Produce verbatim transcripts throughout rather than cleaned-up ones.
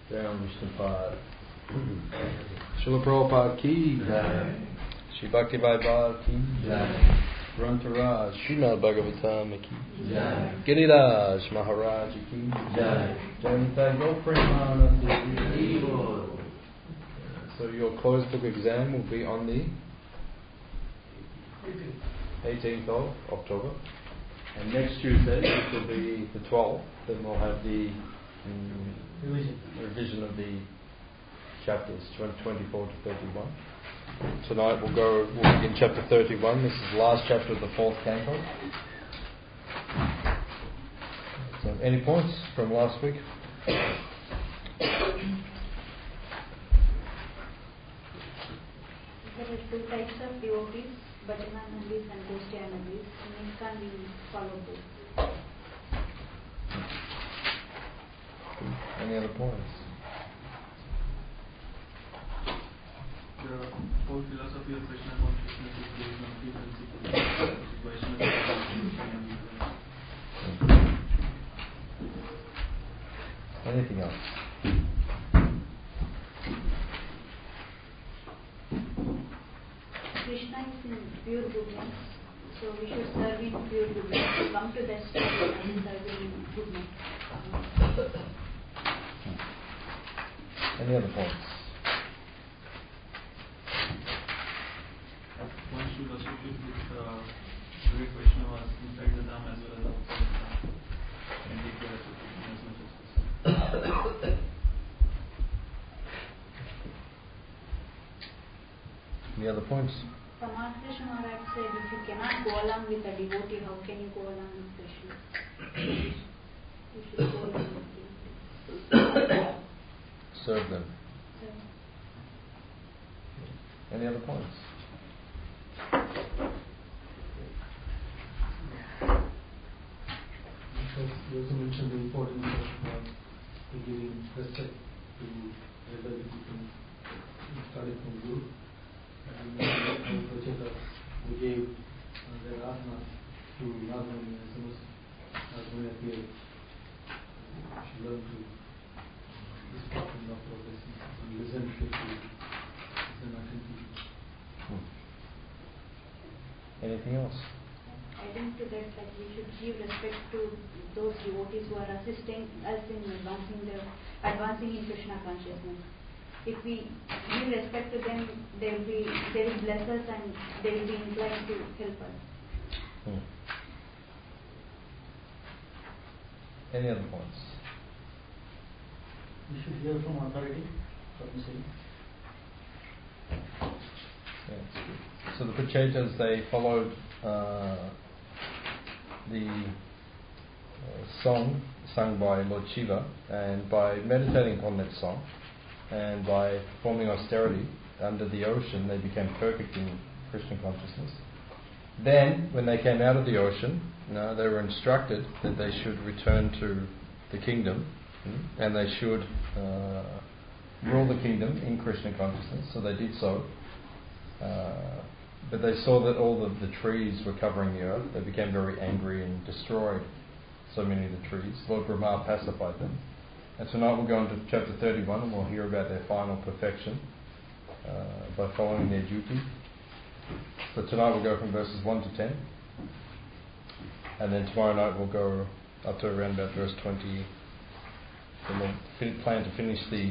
Down Vishnupad. Srila Prabhupada ki jai. Shri Bhakti Vaibhav ki jai. Grantaraj Srimad Bhagavatam ki jai. Giriraj Maharaj ki jai. Jai Premanandi. So your closed book exam will be on the eighteenth of October. And next Tuesday, which will be the twelfth, then we'll have the um, revision. revision of the chapters twenty-four to thirty-one. Tonight we'll go, we'll begin chapter thirty-one. This is the last chapter of the fourth canto. So, any points from last week? There are two types of devotees, Bhajanandis and Goshtyanandis, and these can be followed by. Any other points? The whole philosophy of Krishna consciousness is based on three principles. Vaishnava. Anything else? Krishna is in pure goodness, so we should serve in pure goodness. To come to that state and serve in goodness. Any other points? One should associate with uh, great Vaishnavas inside the Dham as well as outside the Dham, and take their association as much as possible. Any other points? Samat Krishna Maharaj said, if you cannot go along with a devotee, how can you go along with Krishna? You should go along with him. Serve them. So, Any other points? Because you also mentioned the importance of uh, giving respect to elderly people, starting from Guru. And how Pracheta who gave uh, their asana to Nagmani as soon as Nagmani appeared. She learned to respect and offer blessings and listen carefully, listen attentively. Hmm. Anything else? adding to that, like we should give respect to those devotees who are assisting us in advancing the advancing in Krishna consciousness. If we give respect to them, they will be they will bless us and they will be inclined to help us. Hmm. Any other points? We should hear from authority, from the same. Yeah, so the Prachetas, they followed uh, the uh, song sung by Lord Shiva, and by meditating upon that song and by performing austerity under the ocean, they became perfect in Krishna consciousness. Then, when they came out of the ocean, you know, they were instructed that they should return to the kingdom, and they should uh, rule the kingdom in Krishna consciousness. So they did so. Uh, but they saw that all of the trees were covering the earth. They became very angry and destroyed so many of the trees. Lord Brahma pacified them. And tonight we'll go into chapter thirty-one and we'll hear about their final perfection uh, by following their duty. So tonight we'll go from verses one to ten. And then tomorrow night we'll go up to around about verse twenty. And we'll fin- plan to finish the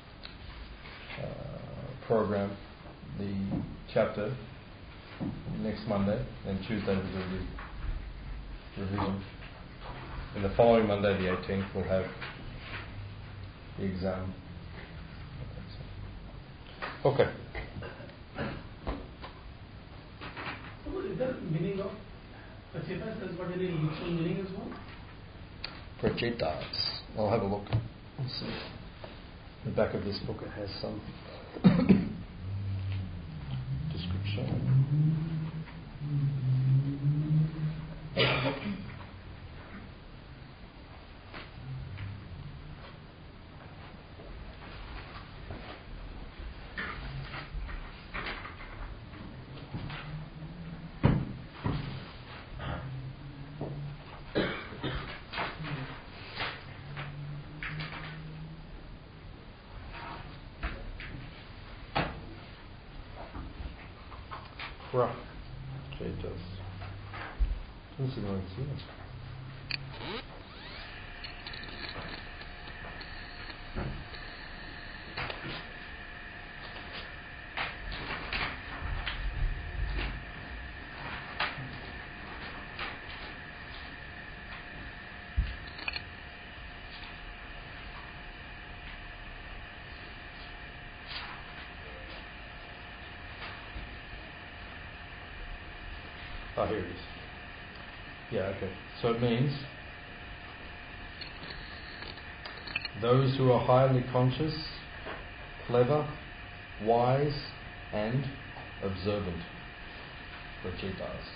uh, program, the chapter, next Monday, and Tuesday we'll do the revision. And the following Monday, the eighteenth, we'll have the exam. Okay. So is that meaning of Prachetas has got any literal meaning as well? Prachetas. I'll have a look. Let's see. The back of this book, it has some description. Prachetas. Doesn't seem like it's here. Ah, here it is. Yeah, okay. So it means those who are highly conscious, clever, wise, and observant. Prachetas.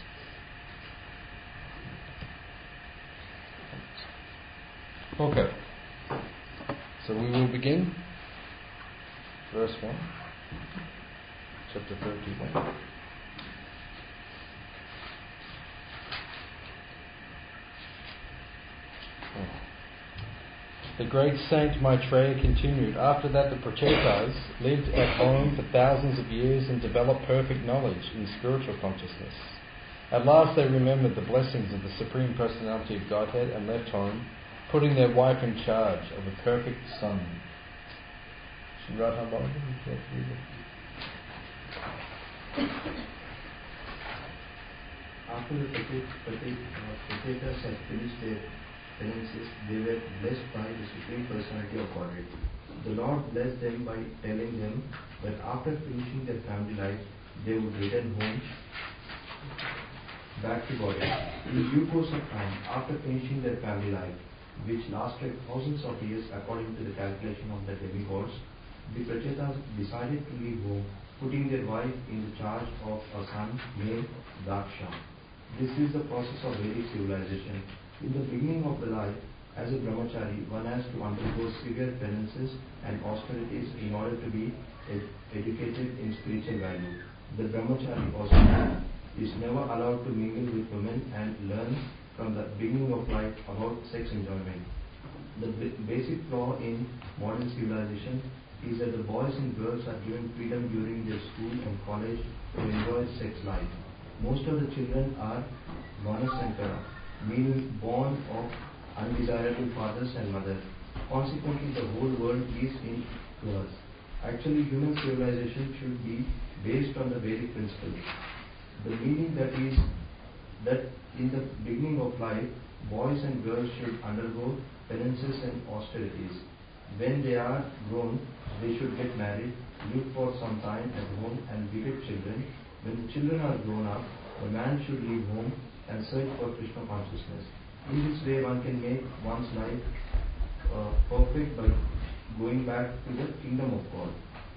Okay. So we will begin. Verse one. Chapter thirty-one. The great saint Maitreya continued, after that the Prachetas lived at home for thousands of years and developed perfect knowledge in spiritual consciousness. At last they remembered the blessings of the Supreme Personality of Godhead and left home, putting their wife in charge of a perfect son. Should you write down Bible? You have to read it. After the Prachetas had finished their penances, they were blessed by the Supreme Personality of Godhead. The Lord blessed them by telling them that after finishing their family life, they would return home back to Godhead. In due course of time, after finishing their family life, which lasted thousands of years according to the calculation of the demigods, the Prachetas decided to leave home, putting their wife in the charge of a son named Daksha. This is the process of Vedic civilization. In the beginning of the life, as a brahmachari, one has to undergo severe penances and austerities in order to be ed- educated in spiritual value. The brahmachari also is never allowed to mingle with women and learn from the beginning of life about sex enjoyment. The b- basic flaw in modern civilization is that the boys and girls are given freedom during their school and college to enjoy sex life. Most of the children are Vanasankara, meaning born of undesirable fathers and mothers. Consequently, the whole world is in chaos. Actually, human civilization should be based on the Vedic principles. The meaning that is that in the beginning of life, boys and girls should undergo penances and austerities. When they are grown, they should get married, live for some time at home and beget children. When the children are grown up, the man should leave home and search for Krishna consciousness. In this way, one can make one's life uh, perfect by going back to the kingdom of God.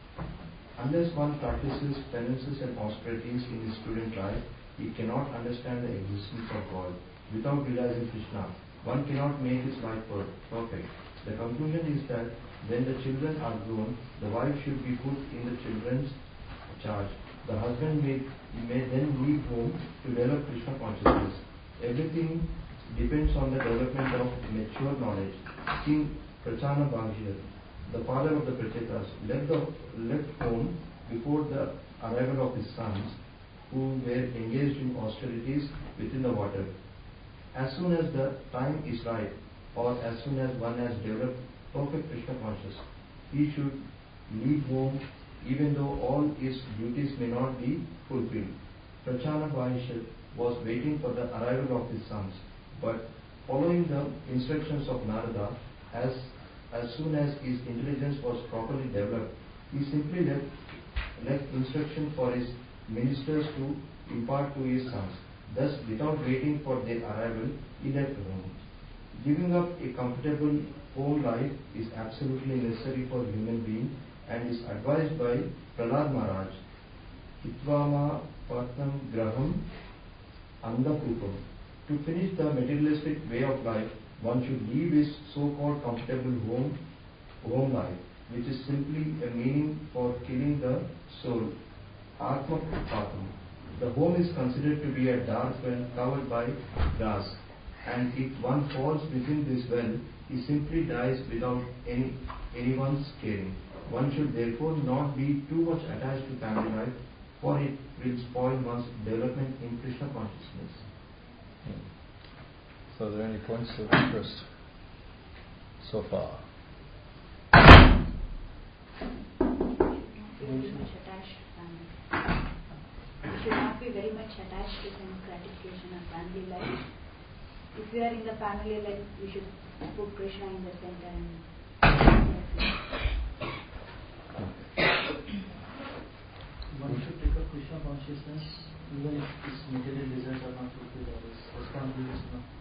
Unless one practices penances and austerities in his student life, he cannot understand the existence of God. Without realizing Krishna, one cannot make his life perfect. The conclusion is that when the children are grown, the wife should be put in the children's charge. The husband may, may then leave home to develop Krishna consciousness. Everything depends on the development of mature knowledge. King Prachana Bhagya, the father of the Prachetas, left, the, left home before the arrival of his sons, who were engaged in austerities within the water. As soon as the time is right, or as soon as one has developed perfect Krishna consciousness, he should leave home even though all his duties may not be fulfilled. Prachana Bhagya was waiting for the arrival of his sons, but following the instructions of Narada, as, as soon as his intelligence was properly developed, he simply left, left instruction for his ministers to impart to his sons. Thus, without waiting for their arrival, he left home. Giving up a comfortable home life is absolutely necessary for a human being and is advised by Prahlad Maharaj. Hitvama Patnam Graham Andapupam. To finish the materialistic way of life, one should leave his so-called comfortable home, home life, which is simply a meaning for killing the soul. Atma Patam. The home is considered to be a dark well covered by grass, and if one falls within this well, he simply dies without any anyone's caring. One should therefore not be too much attached to family life, for it will spoil one's development in Krishna consciousness. So are there any points of interest so far? Very much attached to family. We should not be very much attached to sense gratification of family life. If we are in the family life, we should put Krishna in the center and one should take up Krishna consciousness even if his material desires are not fulfilled or his responsibility is not.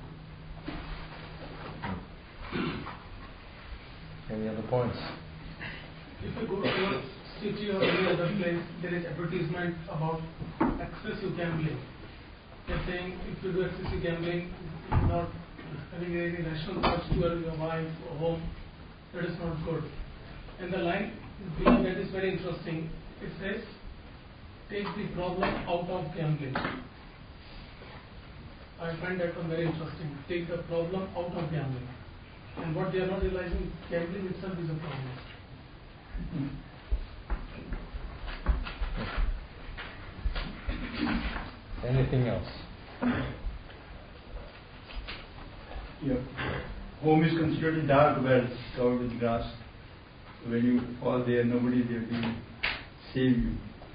Any other points? If you go to a city or any other place, there is advertisement about excessive gambling. They're saying if you do excessive gambling, not having any rational thoughts to your, your wife or home, that is not good. And the line below that is very interesting. It says, take the problem out of gambling. I find that one very interesting. Take the problem out of gambling. And what they are not realizing, gambling itself is a problem. Anything else? Yeah. Home is considered a dark well covered with grass. When you fall there, nobody is there to save you.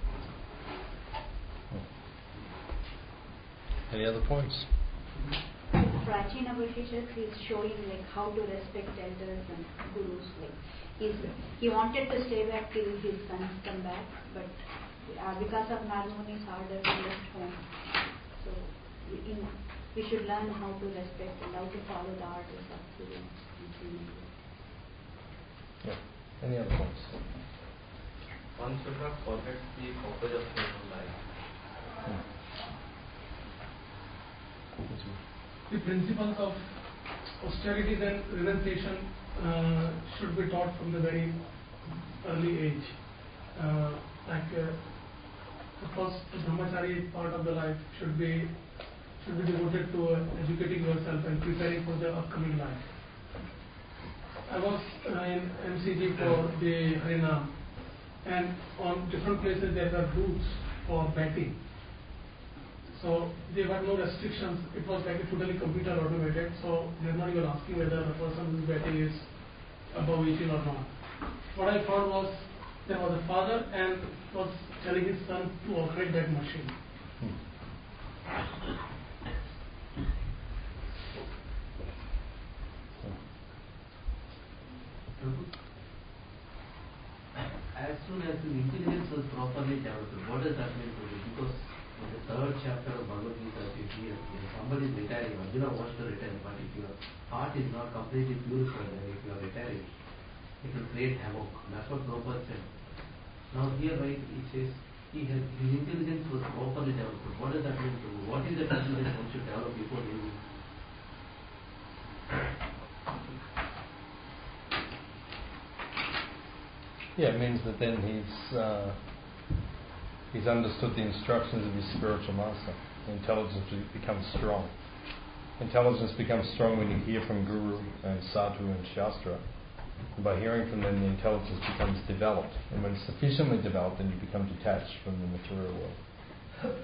Any other points? Prachina Vashishat is showing like how to respect elders and gurus. Like he's, he wanted to stay back till his sons come back, but uh, because of Narmoni's order, he left home. So in, we should learn how to respect and how to follow the orders of Guru. Yeah. Any other points? One should not forget the purpose of human life. Hmm. The principles of austerities and renunciation uh, should be taught from the very early age. Uh, like uh, the first brahmachari part of the life should be should be devoted to uh, educating yourself and preparing for the upcoming life. I was uh, in M C G for the Harinam, and on different places there were booths for betting. So there were no restrictions. It was like a totally computer automated. So they are not even asking whether the person who is betting is above eighteen or not. What I found was there was a father and was telling his son to operate that machine. As soon as his intelligence was properly developed, what does that mean to you? Because in the third chapter of Bhagavad Gita, you hear when somebody is retiring, Arjuna wants to retire, but if your heart is not completely purified, and if you are retiring, it will create havoc. That's what Prabhupada said. Now here, right, it says he has, his intelligence was properly developed. What does that mean to you? What is the intelligence one should develop before leaving? Yeah, it means that then he's uh, he's understood the instructions of his spiritual master. The intelligence becomes strong. Intelligence becomes strong when you hear from Guru and Sadhu and Shastra. And by hearing from them, the intelligence becomes developed. And when it's sufficiently developed, then you become detached from the material world.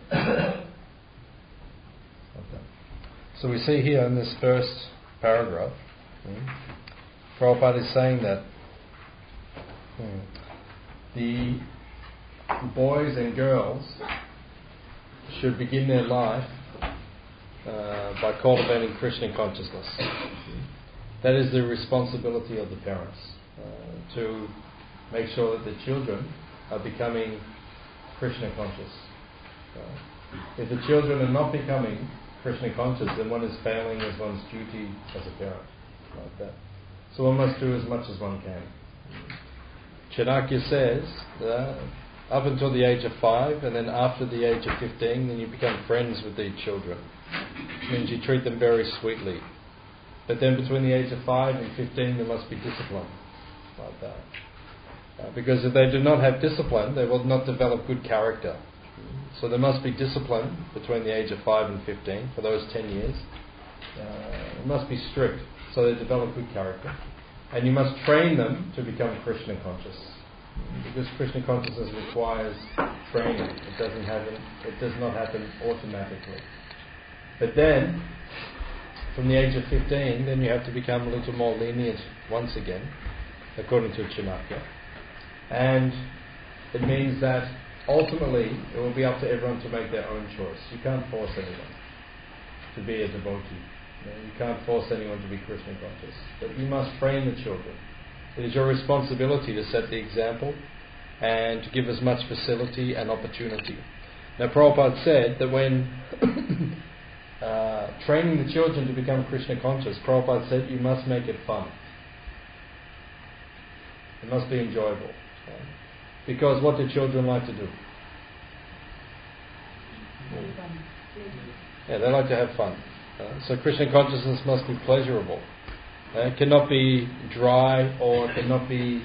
Okay. So we see here in this first paragraph, hmm, Prabhupada is saying that hmm, the boys and girls should begin their life uh, by cultivating Krishna consciousness. That is the responsibility of the parents, uh, to make sure that the children are becoming Krishna conscious. Uh, if the children are not becoming Krishna conscious, then one is failing as one's duty as a parent, like that. So one must do as much as one can. Chanakya says that up until the age of five, and then after the age of fifteen, then you become friends with these children. It means you treat them very sweetly. But then between the age of five and fifteen, there must be discipline, like that. Uh, because if they do not have discipline, they will not develop good character. So there must be discipline between the age of five and fifteen for those ten years. Uh, it must be strict, so they develop good character. And you must train them to become Krishna conscious. Because Krishna consciousness requires training. It doesn't happen. It does not happen automatically. But then, from the age of fifteen, then you have to become a little more lenient once again, according to Chanakya. And it means that ultimately it will be up to everyone to make their own choice. You can't force anyone to be a devotee. You know, you can't force anyone to be Krishna conscious. But you must train the children. It is your responsibility to set the example and to give as much facility and opportunity. Now Prabhupada said that when uh, training the children to become Krishna conscious, Prabhupada said you must make it fun. It must be enjoyable. Okay? Because what do children like to do? Yeah, they like to have fun. Uh, so Krishna consciousness must be pleasurable. Uh, it cannot be dry or it cannot be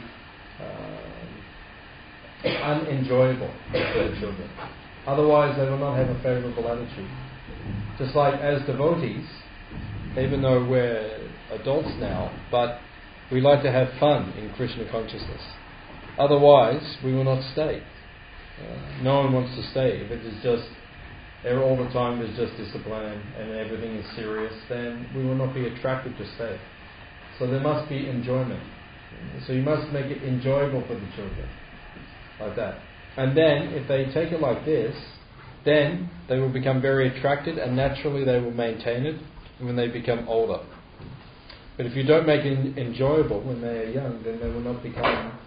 uh, unenjoyable for the children. Otherwise they will not have a favourable attitude. Just like as devotees, even though we're adults now, but we like to have fun in Krishna consciousness. Otherwise, we will not stay. Uh, no one wants to stay. If it is just, all the time there's just discipline and everything is serious, then we will not be attracted to stay. So there must be enjoyment. So you must make it enjoyable for the children. Like that. And then, if they take it like this, then they will become very attracted and naturally they will maintain it when they become older. But if you don't make it enjoyable when they are young, then they will not become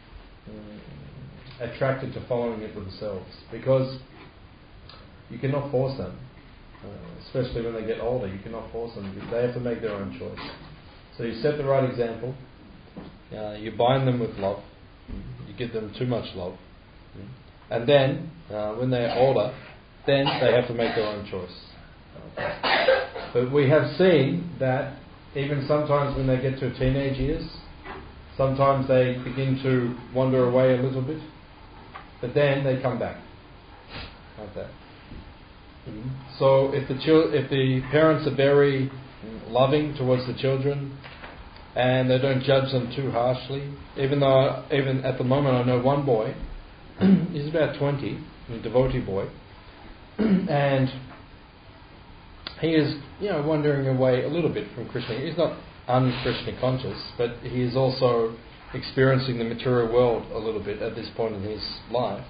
um, attracted to following it themselves. Because you cannot force them, uh, especially when they get older, you cannot force them. They have to make their own choice. So you set the right example, uh, you bind them with love, you give them too much love, and then, uh, when they're older, then they have to make their own choice. But we have seen that even sometimes when they get to teenage years, sometimes they begin to wander away a little bit, but then they come back, like that. Mm-hmm. So if the chil- if the parents are very loving towards the children and they don't judge them too harshly, even though even at the moment I know one boy, he's about twenty, a devotee boy, and he is, you know, wandering away a little bit from Krishna. He's not un-Krishna conscious, but he is also experiencing the material world a little bit at this point in his life.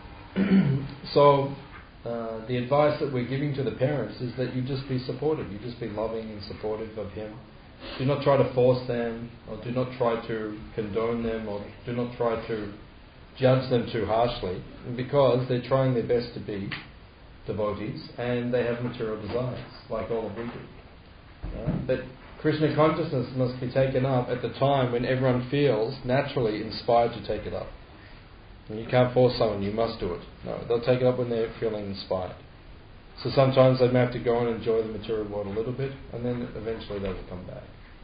So uh, the advice that we're giving to the parents is that you just be supportive, you just be loving and supportive of him. Do not try to force them, or do not try to condone them, or do not try to judge them too harshly, because they're trying their best to be devotees and they have material desires, like all of we do. Uh, but Krishna consciousness must be taken up at the time when everyone feels naturally inspired to take it up. And you can't force someone, you must do it. No, they'll take it up when they're feeling inspired. So sometimes they may have to go and enjoy the material world a little bit, and then eventually they will come back.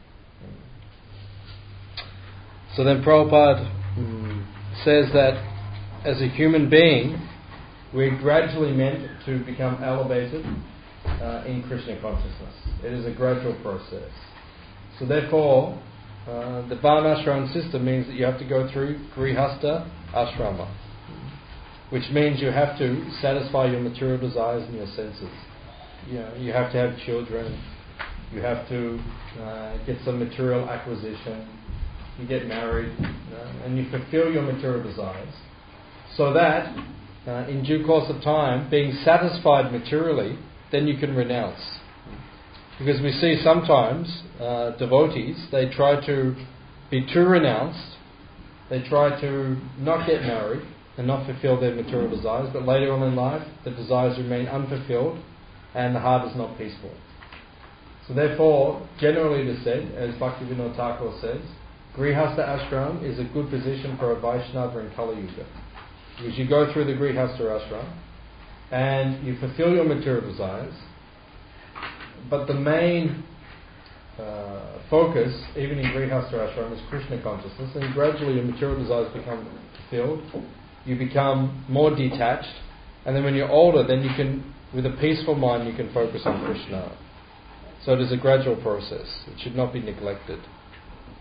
So then Prabhupada mm, says that as a human being, we're gradually meant to become elevated uh, in Krishna consciousness. It is a gradual process. So therefore, uh, the Varnashram system means that you have to go through Grihastha Ashrama, which means you have to satisfy your material desires and your senses. You know, you have to have children, you have to uh, get some material acquisition, you get married, you know, and you fulfill your material desires, so that uh, in due course of time, being satisfied materially, then you can renounce. Because we see sometimes uh, devotees, they try to be too renounced, they try to not get married and not fulfill their material desires, but later on in life the desires remain unfulfilled and the heart is not peaceful. So therefore, generally it is said, as Bhaktivinoda Thakur says, Grihastha Ashram is a good position for a Vaishnava in Kali Yuga. Because you go through the Grihastha Ashram and you fulfill your material desires, but the main uh, focus, even in Grihastha Ashram, is Krishna consciousness, and gradually your material desires become fulfilled, you become more detached, and then when you're older, then you can, with a peaceful mind, you can focus on Krishna. So it is a gradual process. It should not be neglected.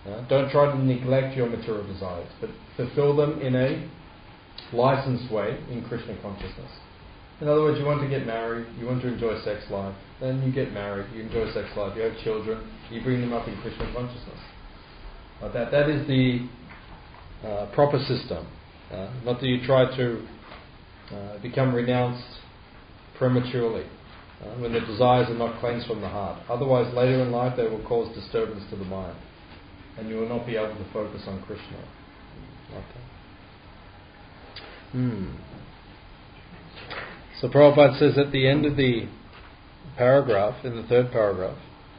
Uh, don't try to neglect your material desires, but fulfill them in a licensed way in Krishna consciousness. In other words, you want to get married, you want to enjoy sex life, then you get married, you enjoy sex life, you have children, you bring them up in Krishna consciousness. Uh, that that is the uh, proper system. Uh, not that you try to uh, become renounced prematurely uh, when the desires are not cleansed from the heart. Otherwise, later in life, they will cause disturbance to the mind, and you will not be able to focus on Krishna. Okay. Hmm. So Prabhupada says at the end of the paragraph, in the third paragraph,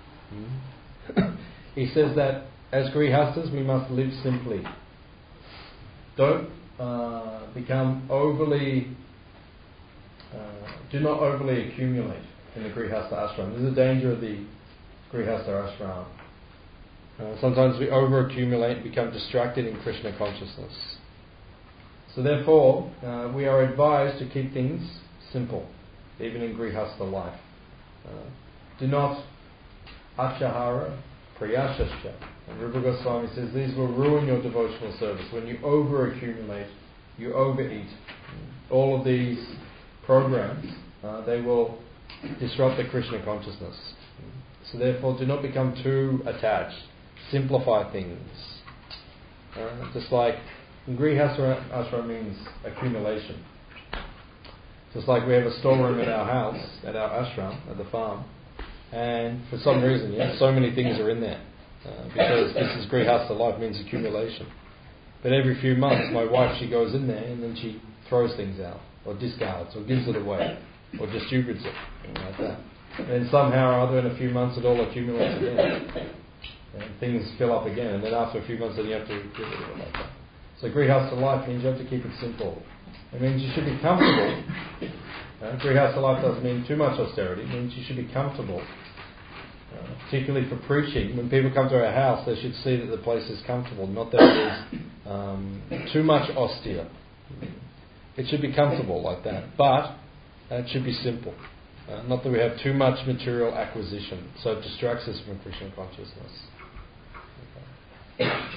he says that as grihastas we must live simply. Don't uh, become overly, uh, do not overly accumulate in the grihasta ashram. This is the danger of the grihasta ashram. Uh, sometimes we over accumulate and become distracted in Krishna consciousness. So therefore, uh, we are advised to keep things simple, even in grihastha life. Uh, do not achahara prayashascha. And Rupa Goswami says these will ruin your devotional service. When you over accumulate, you overeat. All of these programs, uh, they will disrupt the Krishna consciousness. So therefore, do not become too attached. Simplify things. Uh, just like in grihastha ashram means accumulation. Just like we have a storeroom at our house, at our ashram, at the farm, and for some reason, yeah, so many things are in there. Uh, because this is grihastha life, means accumulation. But every few months, my wife, she goes in there and then she throws things out, or discards, or gives it away, or distributes it, like that. And then somehow or other, in a few months, it all accumulates again. And things fill up again, and then after a few months, then you have to get rid of it like that. So grihastha life means you have to keep it simple. It means you should be comfortable. Uh, grihastha life doesn't mean too much austerity. It means you should be comfortable. Uh, particularly for preaching, when people come to our house, they should see that the place is comfortable, not that it is um, too much austere. It should be comfortable like that, but uh, it should be simple. Uh, not that we have too much material acquisition, so it distracts us from Krishna consciousness. Okay.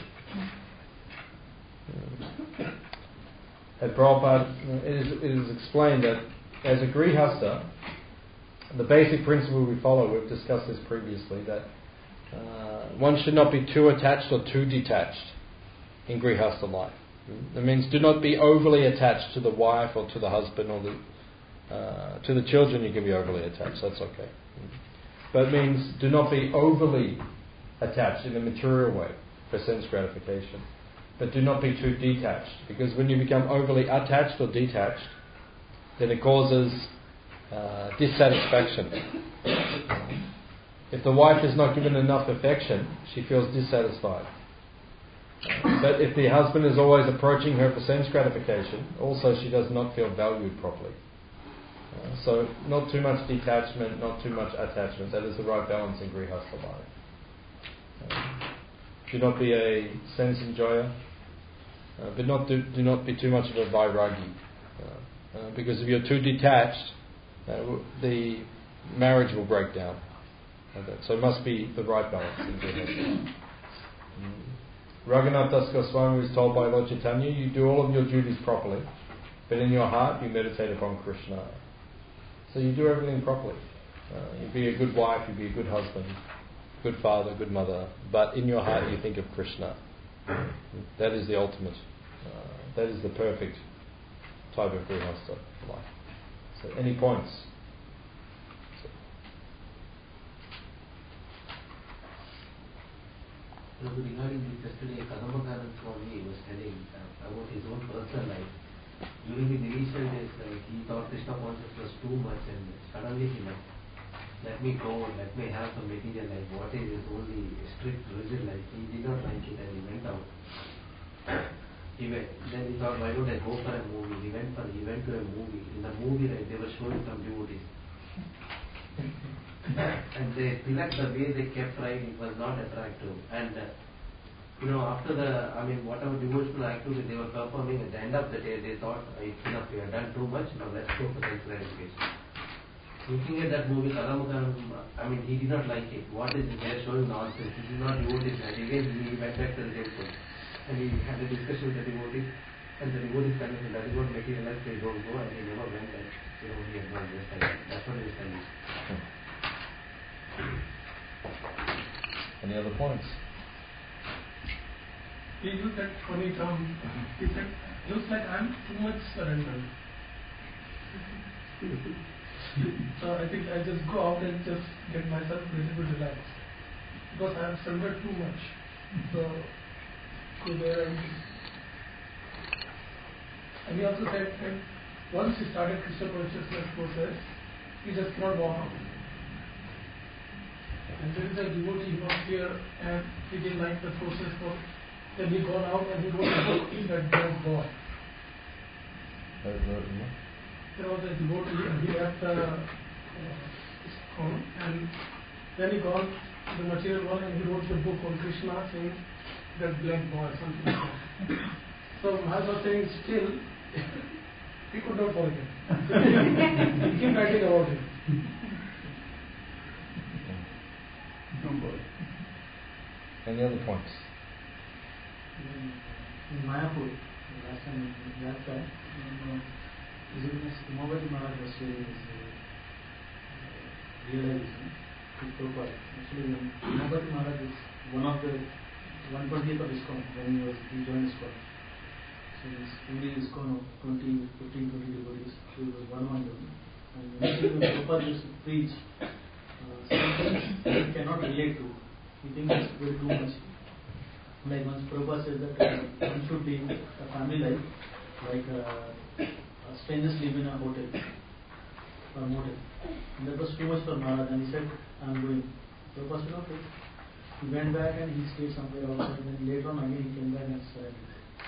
At Prabhupada, it is, it is explained that as a grihastha, the basic principle we follow, we've discussed this previously, that uh, one should not be too attached or too detached in grihastha life. That means do not be overly attached to the wife or to the husband or the, uh, to the children. You can be overly attached, that's okay. But it means do not be overly attached in a material way for sense gratification. But do not be too detached, because when you become overly attached or detached, then it causes Uh, dissatisfaction. If the wife is not given enough affection, she feels dissatisfied. Uh, but if the husband is always approaching her for sense gratification, also she does not feel valued properly. Uh, so not too much detachment, not too much attachment. That is the right balance in grihastha life. Uh, do not be a sense enjoyer, uh, but not do, do not be too much of a vairagi. Uh, uh, because if you're too detached, Uh, the marriage will break down. Okay. So it must be the right balance. Mm. Raghunath Das Goswami was told by Lord Chaitanya, you do all of your duties properly, but in your heart you meditate upon Krishna. So you do everything properly. Uh, you be a good wife, you be a good husband, good father, good mother, but in your heart you think of Krishna. That is the ultimate. Uh, that is the perfect type of grihastha life. So any points? So regarding this yesterday, Kadambakaran Swami was telling uh, about his own personal life. During his initial days, like, he thought Krishna consciousness was too much, and suddenly he left. Let me go, let me have some material life. What is his only strict, rigid life? He did not like it, and he went out. He went, then he thought, why don't I go for a movie? He went for he went to a movie. In the movie, like, they were showing some devotees. And they tilak, the way they kept trying, it was not attractive. And uh, you know, after the, I mean, whatever devotional activity they were performing, at the end of the day, they thought, it's enough, we have done too much, now let's go for sense gratification. So looking at that movie, Kalamukaram, I mean, he did not like it. What is it? They are showing nonsense. This is not devotees. And again, he went back to the temple and he had a discussion with the devotees. And the devotees convinced him that is what materialized, they don't go, and he never went and, you know, he had not just like that. That's what he was telling. Any other points? He used that funny term. He said, looks like I'm too much surrendered. So I think I just go out and just get myself a little bit relaxed. Because I have surrendered too much. So go there and and he also said that once he started Krishna consciousness process, he just cannot walk out. And there is a devotee who was here and he didn't like the process for then he got out and he wrote a book in that dead boy. Uh, uh, There was a devotee and he left the uh, and then he got the material one and he wrote the book on Krishna saying that blank boy, something like that. So Maharaj was saying still he could not forget. He keep writing about him. Any other points? In Mayapur, last time, last time, His Holiness Umabati Maharaj was sharing his uh, realization with Prabhupada. Actually, Umabati Maharaj is one of the one twentieth of ISKCON when he was he joined ISKCON. So this only ISKCON of twenty, fifteen, twenty devotees. So he was one among them. And when Prabhupada used to preach, uh, some things he cannot relate to. He thinks it's way too much. Like once Prabhupada says that uh, one should be a family life, like uh, uh, strangers live in a hotel or motel. And that was too much for Maharaj and he said, I'm going. Prabhupada said, okay. He went back and he stayed somewhere outside. Then later on again he came back and surrendered.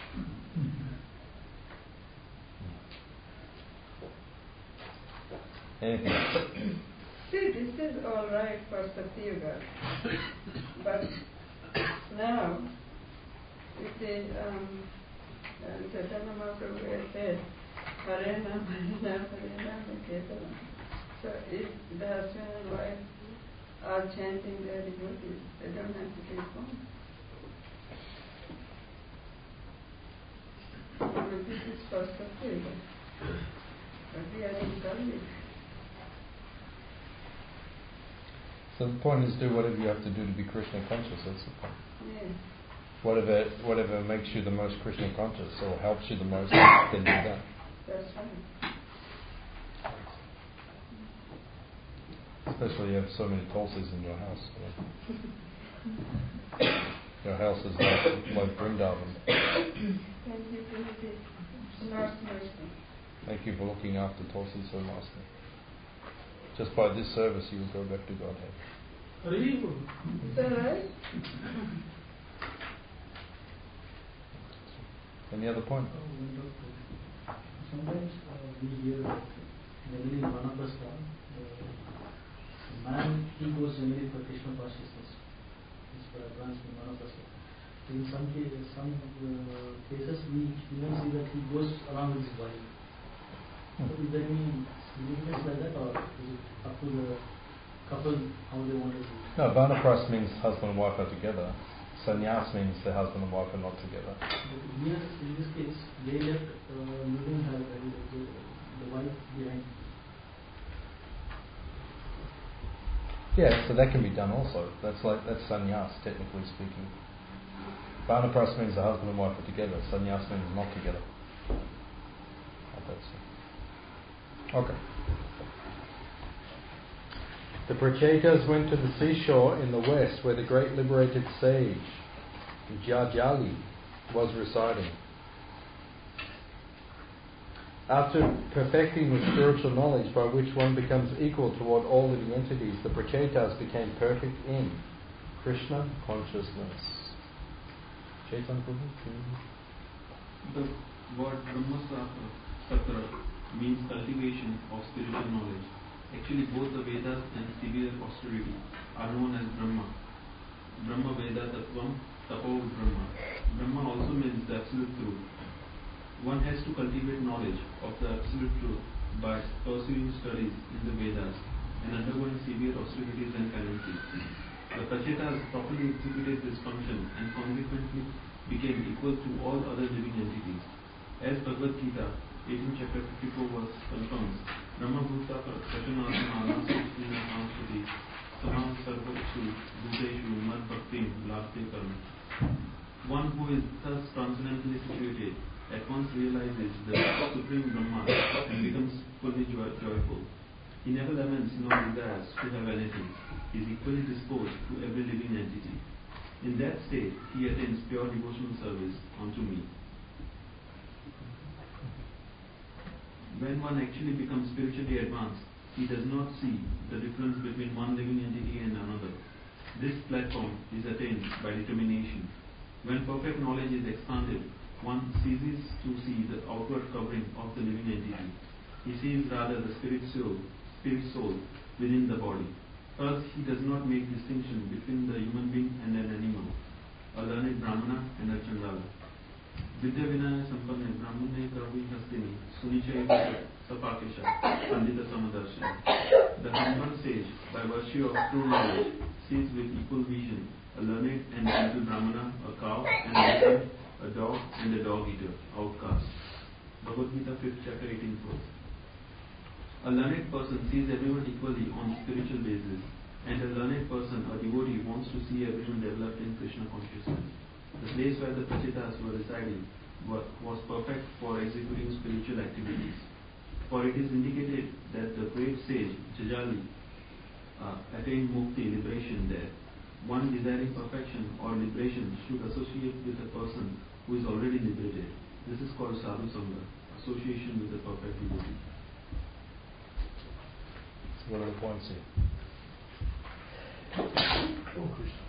Anything? See, this is all right for Satyuga, but now it is um, uh, Chaitanya Mahaprabhu said, Hare Nam, Hare Nam, Hare Nam, Kesavam. So if the husband and wife are chanting their devotees, they don't have to keep on. I mean, this is for Satyuga, but we are in Kali. So the point is, do whatever you have to do to be Krishna conscious. That's the point. Yes. Whatever, whatever makes you the most Krishna conscious or helps you the most, then do that. That's right. Especially you have so many tulsis in your house. Yeah. Your house is like, like Vrindavan. Thank you for this Lord's mercy. Thank you for looking after tulsi so nicely. Just by this service, you will go back to Godhead. Really? Is that right? Any other point? Sometimes uh, we hear that generally in Vanaprastha, the man he goes generally for Krishna consciousness. It's for advancement Vanaprastha. In some cases, some uh, cases we even see that he goes along with his wife. So is there any significance like that, or is it up to the couple how they want to do it? No, Vanapras means husband and wife are together. Sannyas means the husband and wife are not together. But here, in this case, they left uh, leaving her, uh, the, the wife behind. Yeah, so that can be done also. That's like that's sannyas, technically speaking. Vanapras means the husband and wife are together. Sannyas means not together. That's it. Okay. The Prachetas went to the seashore in the west where the great liberated sage, Jajali, was residing. After perfecting the spiritual knowledge by which one becomes equal toward all living entities, the Prachetas became perfect in Krishna consciousness. Chaitanya Prabhu? The word Brahmasatra means cultivation of spiritual knowledge. Actually, both the Vedas and severe austerity are known as Brahma. Brahma Veda Tattvam Tapo Brahma. Brahma also means the absolute truth. One has to cultivate knowledge of the absolute truth by pursuing studies in the Vedas and undergoing severe austerities and penances. The Prachetas properly executed this function and consequently became equal to all other living entities. As Bhagavad Gita, eighteenth chapter fifty-four verse confirms, Brahma Bhuta Prachanatma Nasastina Samskriti Samam Sarvotsu Bhuteshu Mad Bhaktim Labde Karma. One who is thus transcendently situated at once realizes the Supreme Brahma and becomes fully joy joyful. He never laments nor desires to have anything. He is equally disposed to every living entity. In that state, he attains pure devotional service unto me. When one actually becomes spiritually advanced, he does not see the difference between one living entity and another. This platform is attained by determination. When perfect knowledge is expanded, one ceases to see the outward covering of the living entity. He sees rather the spirit soul, spirit soul within the body. Thus, he does not make distinction between the human being and an animal, a learned Brahmana and a Chandala. Vidya Vinaya Sampanne Brahmane Kavi Hastini Sunichaya Sapakesha Pandita Samadarshana. The humble sage, by virtue of true knowledge, sees with equal vision a learned and gentle Brahmana, a cow, and a a dog, and a dog eater, outcast. Bhagavad Gita, fifth chapter, eighteenth verse. A learned person sees everyone equally on spiritual basis, and a learned person, a devotee, wants to see everyone developed in Krishna consciousness. The place where the Prachetas were residing was perfect for executing spiritual activities. For it is indicated that the great sage, Jajali, uh, attained mukti, liberation there. One desiring perfection or liberation should associate with a person who is already liberated. This is called sadhu sangha, association with a perfect devotee. What are the points here? Oh, Krishna.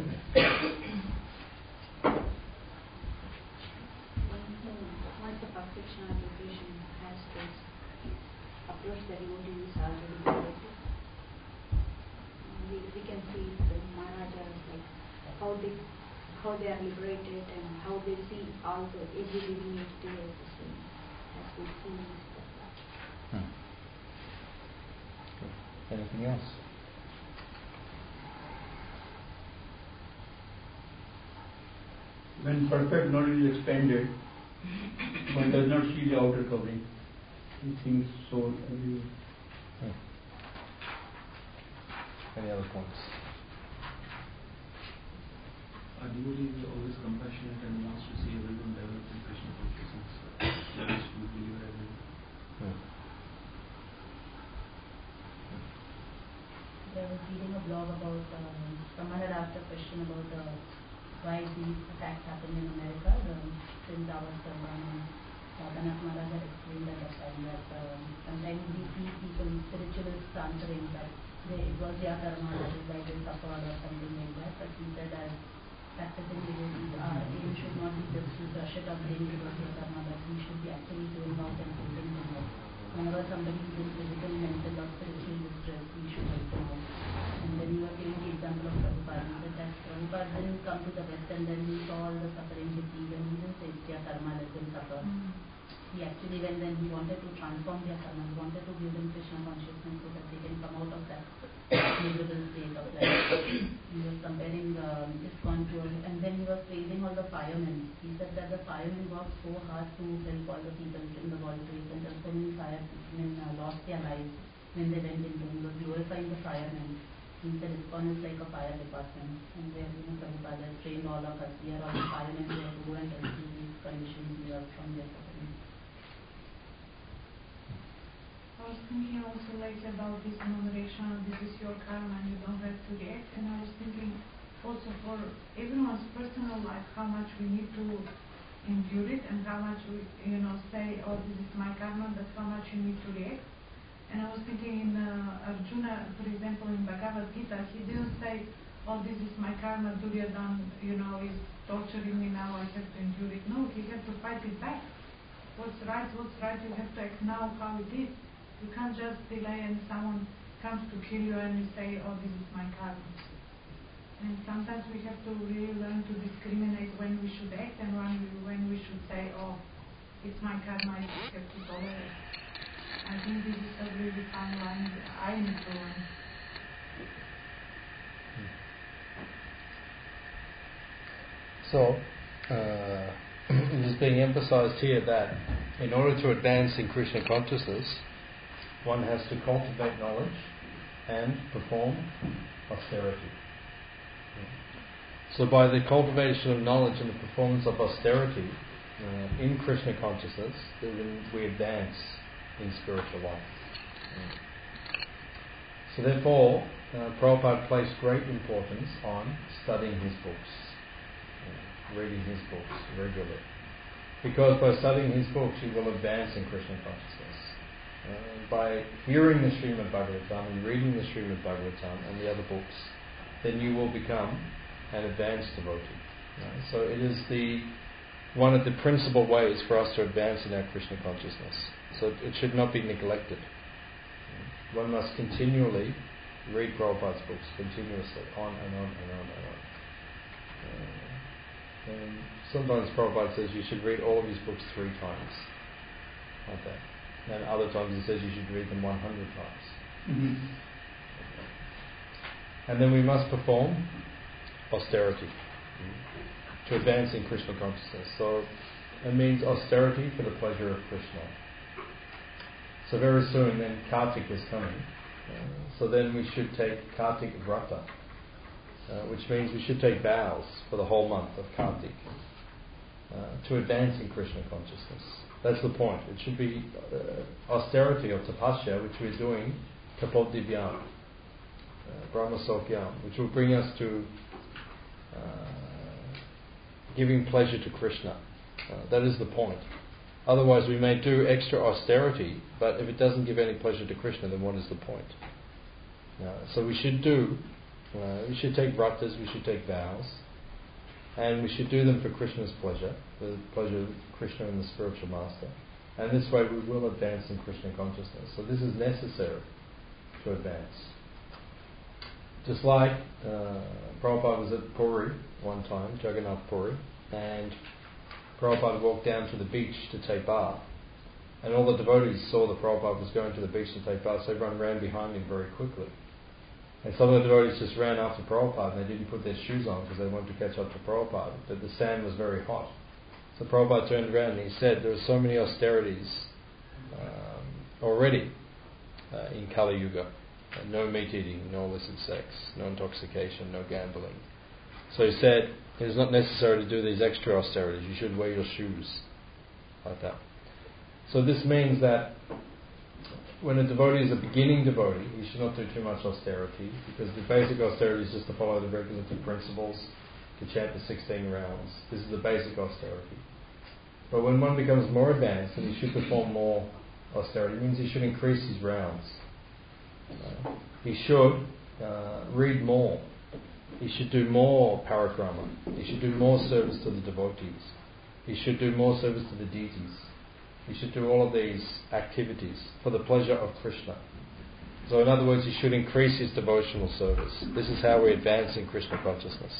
Once the perfection or liberation has this approach, the devotee is already liberated. We, we can see the Maharajas, like how they how they are liberated and how they see all the every living entity as the same as we see in this stuff. Hmm. Anything else? When perfect knowledge is expanded, one does not see the outer covering. He thinks so everywhere. Hmm. Any other points? A devotee is always compassionate and wants to see everyone develop in Krishna consciousness. That is to deliver everyone. Hmm. I was reading a blog about, um, someone had asked a question about uh, why these attacks happen in America. Um, since I was um, Raghunath Maharaj had explained at that time that um, sometimes we see people, spiritualists answering that they, it was their karma, that is why they suffered or something like that. But he said as practicing devotees, our aim should not be just to brush it up daily because of karma, but we should be actually going out and helping them out. Whenever somebody is in physical, mental or spiritual distress, we should help them out. And then you were giving the example of Prabhupada. He said that Prabhupada didn't come to the West and then he saw all the suffering he sees and he didn't say it's their karma, let them suffer. Mm-hmm. He actually went then, he wanted to transform their karma, he wanted to give them Krishna consciousness so that they can come out of that miserable state of life. He was comparing um, ISKCON to, and then he was praising all the firemen. He said that the firemen worked so hard to help all the people in the world place, and so many firemen uh, lost their lives when they went into, he was glorifying the firemen. He said ISKCON is like a fire department, and where, you know, Prabhupada has trained all of us. We are all the firemen who have to go and rescue these conditions we are from their suffering. I was thinking also like about this moderation, this is your karma and you don't have to react, and I was thinking also for everyone's personal life how much we need to endure it and how much we, you know, say, oh, this is my karma, but how much you need to react. And I was thinking in uh, Arjuna, for example, in Bhagavad Gita, he didn't say, oh, this is my karma, Duryodhana, you know, is torturing me now, I have to endure it. No, he had to fight it back. What's right, what's right, you have to act now how it is. You can't just delay and someone comes to kill you and you say, oh, this is my karma. And sometimes we have to really learn to discriminate when we should act and when we, when we should say, oh, it's my karma, I have to tolerate. I think this is a really fine line that I need to learn. So, uh, it is being emphasized here that in order to advance in Krishna consciousness, one has to cultivate knowledge and perform austerity. So by the cultivation of knowledge and the performance of austerity uh, in Krishna consciousness, then we advance in spiritual life. So therefore, uh, Prabhupada placed great importance on studying his books, uh, reading his books regularly. Because by studying his books, you will advance in Krishna consciousness. Uh, by hearing the Srimad Bhagavatam and reading the Srimad Bhagavatam and the other books, then you will become an advanced devotee. Right? So it is the one of the principal ways for us to advance in our Krishna consciousness. So it should not be neglected. One must continually read Prabhupada's books, continuously, on and on and on and on. Uh, and sometimes Prabhupada says you should read all of his books three times, like that. And other times he says you should read them one hundred times. Mm-hmm. And then we must perform austerity to advance in Krishna consciousness. So it means austerity for the pleasure of Krishna. So very soon then Kartik is coming. Uh, so then we should take Kartik Vrata, uh, which means we should take vows for the whole month of Kartik uh, to advance in Krishna consciousness. That's the point. It should be uh, austerity or tapasya, which we're doing, tapodivyam, uh, brahma sokyam, which will bring us to uh, giving pleasure to Krishna. Uh, that is the point. Otherwise, we may do extra austerity, but if it doesn't give any pleasure to Krishna, then what is the point? Uh, so we should do, uh, we should take vratas, we should take vows, and we should do them for Krishna's pleasure, the pleasure of Krishna and the spiritual master. And this way we will advance in Krishna consciousness. So this is necessary to advance. Just like uh, Prabhupada was at Puri one time, Jagannath Puri, and Prabhupada walked down to the beach to take bath, and all the devotees saw that Prabhupada was going to the beach to take bath, so everyone ran behind him very quickly. And some of the devotees just ran after Prabhupada, and they didn't put their shoes on because they wanted to catch up to Prabhupada, but the sand was very hot. So Prabhupada turned around and he said, there are so many austerities um, already uh, in Kali Yuga. Uh, no meat eating, no illicit sex, no intoxication, no gambling. So he said, it is not necessary to do these extra austerities. You should wear your shoes. Like that. So this means that when a devotee is a beginning devotee, he should not do too much austerity, because the basic austerity is just to follow the regulative principles, to chant the sixteen rounds. This is the basic austerity. But when one becomes more advanced, then he should perform more austerity. It means he should increase his rounds. Uh, he should uh, read more. He should do more parikrama. He should do more service to the devotees. He should do more service to the deities. He should do all of these activities for the pleasure of Krishna. So in other words, he should increase his devotional service. This is how we advance in Krishna consciousness.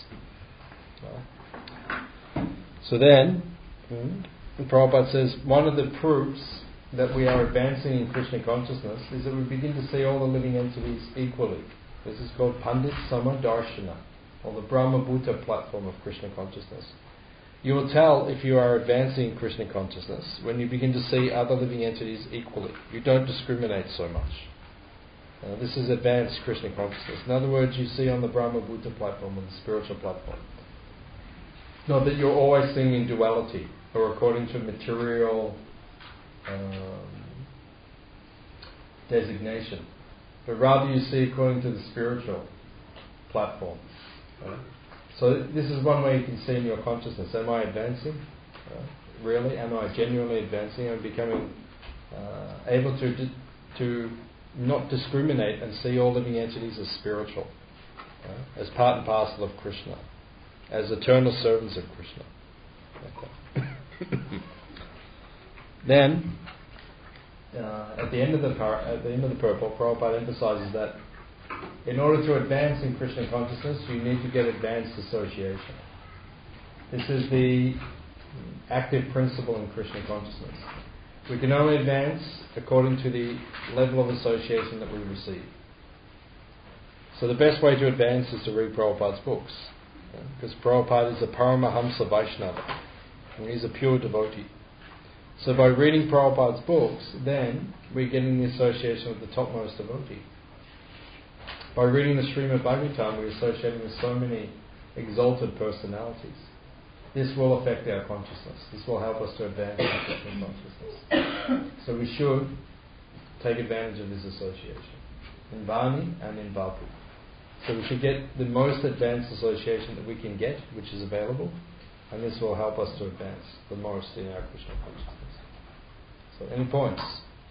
So then, hmm, Prabhupada says, one of the proofs that we are advancing in Krishna consciousness is that we begin to see all the living entities equally. This is called Pandit Sama Darshana, or the Brahma Bhuta platform of Krishna consciousness. You will tell if you are advancing in Krishna consciousness when you begin to see other living entities equally. You don't discriminate so much. Uh, this is advanced Krishna consciousness. In other words, you see on the Brahma Bhuta platform, or the spiritual platform, not that you're always seeing in duality or according to material um, designation, but rather you see according to the spiritual platform. Right? So this is one way you can see in your consciousness. Am I advancing? Uh, really? Am I genuinely advancing? Am I becoming uh, able to di- to not discriminate and see all living entities as spiritual, uh, as part and parcel of Krishna, as eternal servants of Krishna. Okay. Then, uh, at the end of the par- at the end of the purport, Prabhupada emphasizes that in order to advance in Krishna consciousness, you need to get advanced association. This is the active principle in Krishna consciousness. We can only advance according to the level of association that we receive. So the best way to advance is to read Prabhupada's books. Yeah? Because Prabhupada is a Paramahamsa Vaishnava. And he's a pure devotee. So by reading Prabhupada's books, then we're getting the association with the topmost devotee. By reading the Srimad Bhagavatam, we're associating with so many exalted personalities. This will affect our consciousness. This will help us to advance our Krishna consciousness. So we should take advantage of this association in Vani and in Vapu. So we should get the most advanced association that we can get, which is available, and this will help us to advance the most in our Krishna consciousness. So, any points?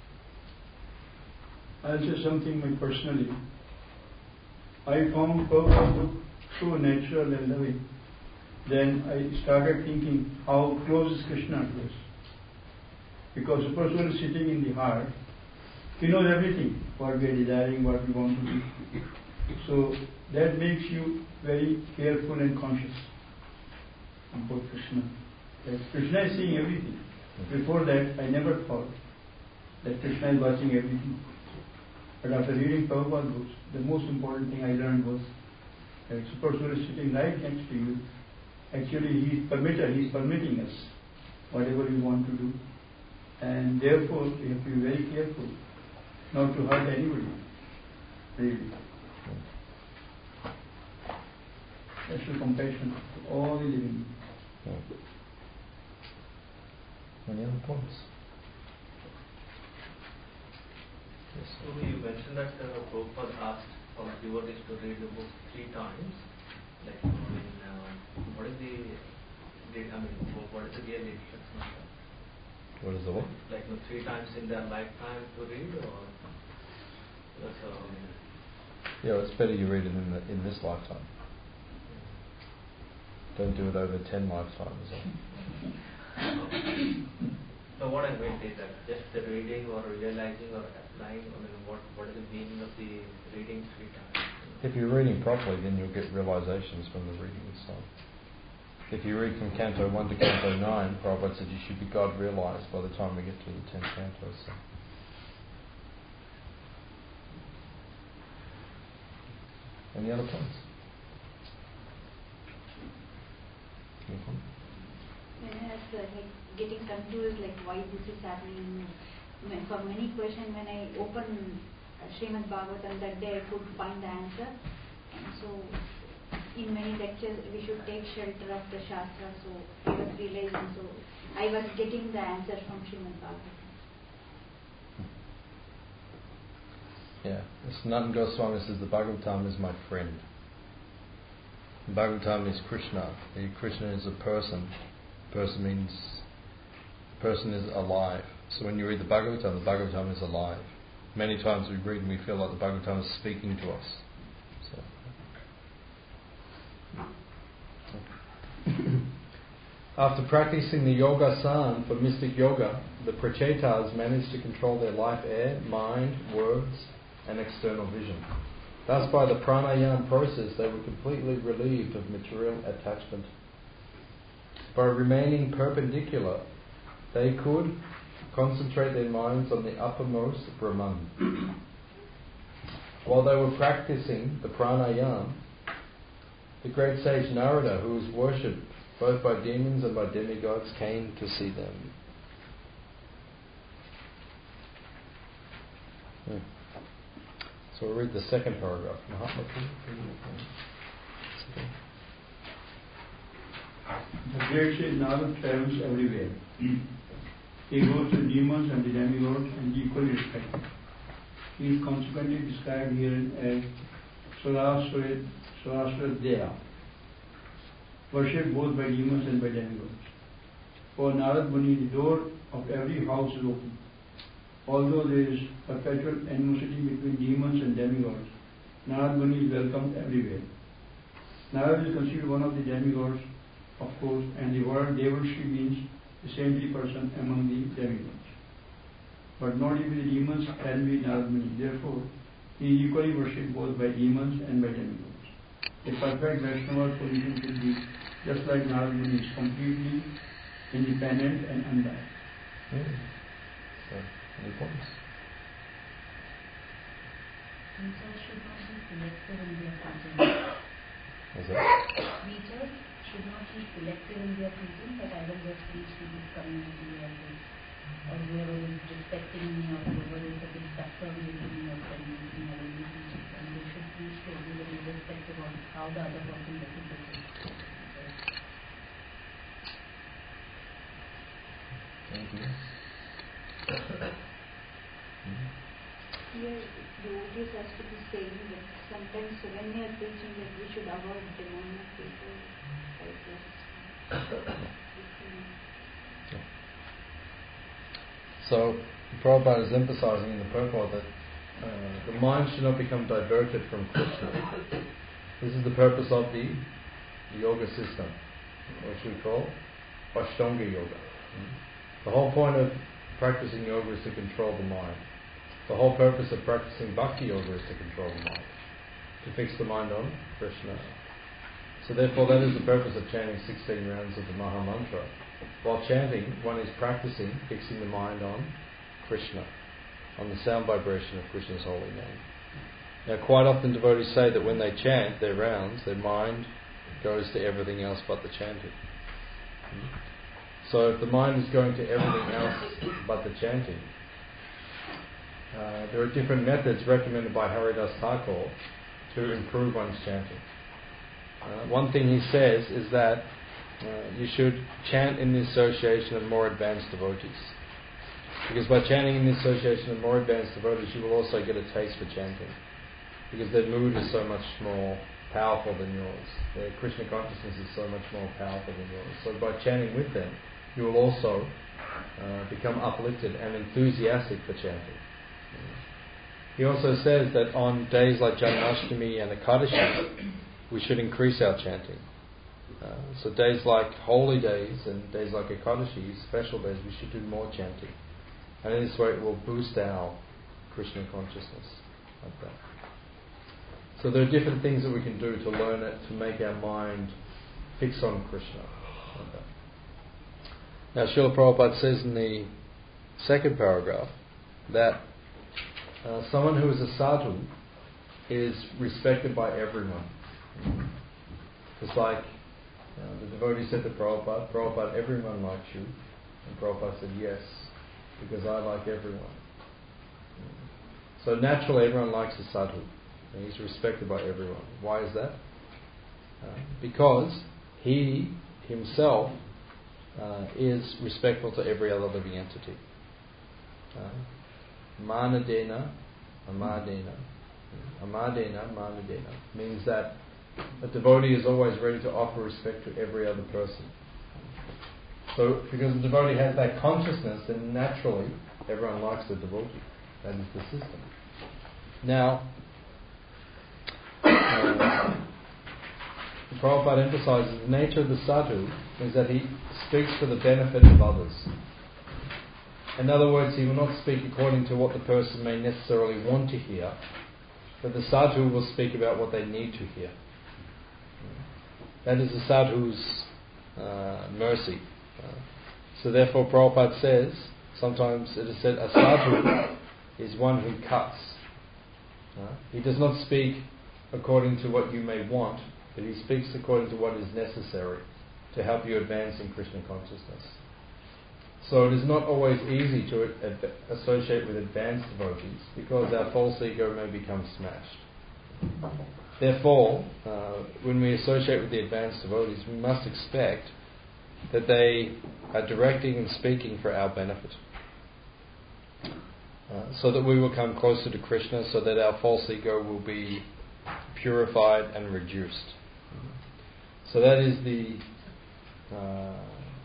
I'll say something my personally. I found Prabhupada book so natural and loving. Then I started thinking how close is Krishna to us. Because the person is sitting in the heart, he knows everything, what we are desiring, what we want to do. So that makes you very careful and conscious about Krishna. That Krishna is seeing everything. Before that, I never thought that Krishna is watching everything. But after reading Prabhupada books, the most important thing I learned was that suppose who is sitting right next to you, actually he is permitted, he is permitting us whatever we want to do. And therefore, we have to be very careful not to hurt anybody. Really. Special compassion to all the living. Any other points? Yes. So you mentioned that uh, Prabhupada asked for devotees to read the book three times. Like, I mean, uh, what is the, the, I mean, what is the real instruction of that? What is the what? Like, you know, three times in their lifetime to read, or that's um, yeah, it's better you read it in the, in this lifetime. Don't do it over ten lifetimes. So what I meant is that just the reading or realizing or applying, I mean, what, what is the meaning of the reading three times? If you're reading properly, then you'll get realizations from the reading itself. If you read from Canto one to Canto nine, Prabhupada said you should be God realized by the time we get to the tenth canto. So. Any other points? When I was uh, like, getting confused, like why this is happening, for many questions, when I opened uh, Srimad Bhagavatam that day, I could find the answer. And so, in many lectures, we should take shelter of the Shastra. So, I was realizing, so I was getting the answer from Srimad Bhagavatam. Yeah, Sanatana Goswami says the Bhagavatam is my friend. Bhagavatam is Krishna. The Krishna is a person. Person means person is alive. So when you read the Bhagavatam, the Bhagavatam is alive. Many times we read and we feel like the Bhagavatam is speaking to us. So. After practicing the yogasan for mystic yoga, the prachetas managed to control their life air, mind, words, and external vision. Thus, by the pranayama process, they were completely relieved of material attachment. By remaining perpendicular, they could concentrate their minds on the uppermost Brahman. While they were practicing the pranayama, the great sage Narada, who was worshipped both by demons and by demigods, came to see them. Hmm. So we'll read the second paragraph. Mahatma, the great sage Narada travels everywhere. He goes to demons and the demigods and equally respected. He is consequently described here as Saraswara Dea, worshipped both by demons and by demigods. For Narad Muni, the door of every house is open. Although there is perpetual animosity between demons and demigods, Narad Muni is welcomed everywhere. Narad is considered one of the demigods, of course, and the word Devarshi means the saintly person among the demigods. But not even the demons envy Narad Muni. Therefore, he is equally worshipped both by demons and by demigods. A perfect Vaishnava position should be just like Narad Muni, is completely independent and unbiased. Mm. So, any points? Teachers should not be selective in their teaching. What's that? Teachers should not be selective in their teaching, but I will just teach to this community or this, or whoever is respecting me or whoever is a bit subservient to me or community, I will be teaching them. They should teach to everybody irrespective of how the other person represents it. Anything else? Mm-hmm. Here, the devotees has to be saying that sometimes when we are preaching that we should avoid demonic people like this. So, Prabhupada is emphasizing in the purport that uh, the mind should not become diverted from Krishna. This is the purpose of the yoga system, which we call Ashtanga Yoga. The whole point of practicing yoga is to control the mind. The whole purpose of practicing Bhakti Yoga is to control the mind, to fix the mind on Krishna. So therefore that is the purpose of chanting sixteen rounds of the Maha Mantra. While chanting, one is practicing fixing the mind on Krishna, on the sound vibration of Krishna's holy name. Now quite often devotees say that when they chant their rounds, their mind goes to everything else but the chanting. So if the mind is going to everything else but the chanting, Uh, there are different methods recommended by Haridas Thakur to improve one's chanting. Uh, one thing he says is that uh, you should chant in the association of more advanced devotees. Because by chanting in the association of more advanced devotees, you will also get a taste for chanting. Because their mood is so much more powerful than yours. Their Krishna consciousness is so much more powerful than yours. So by chanting with them, you will also uh, become uplifted and enthusiastic for chanting. He also says that on days like Janmashtami and Ekadashi, we should increase our chanting. Uh, so days like holy days and days like Ekadashi, special days, we should do more chanting. And in this way it will boost our Krishna consciousness. Like that. So there are different things that we can do to learn it, to make our mind fix on Krishna. Like that. Now Srila Prabhupada says in the second paragraph that Uh, someone who is a sadhu is respected by everyone. Just like uh, the devotee said to Prabhupada, Prabhupada, everyone likes you. And Prabhupada said, yes, because I like everyone. So naturally everyone likes a sadhu. And he's respected by everyone. Why is that? Uh, because he himself uh, is respectful to every other living entity. Uh, Manadena, Amadena, Amadena, Manadena means that a devotee is always ready to offer respect to every other person. So, because the devotee has that consciousness, then naturally everyone likes the devotee. That is the system. Now, uh, Prabhupada emphasizes the nature of the sadhu is that he speaks for the benefit of others. In other words, he will not speak according to what the person may necessarily want to hear, but the sadhu will speak about what they need to hear. That is the sadhu's uh, mercy. Uh, so therefore Prabhupada says, sometimes it is said, a sadhu is one who cuts. Uh, he does not speak according to what you may want, but he speaks according to what is necessary to help you advance in Krishna consciousness. So it is not always easy to ad- associate with advanced devotees because our false ego may become smashed. Therefore, uh, when we associate with the advanced devotees, we must expect that they are directing and speaking for our benefit. Uh, so that we will come closer to Krishna, so that our false ego will be purified and reduced. So that is the uh,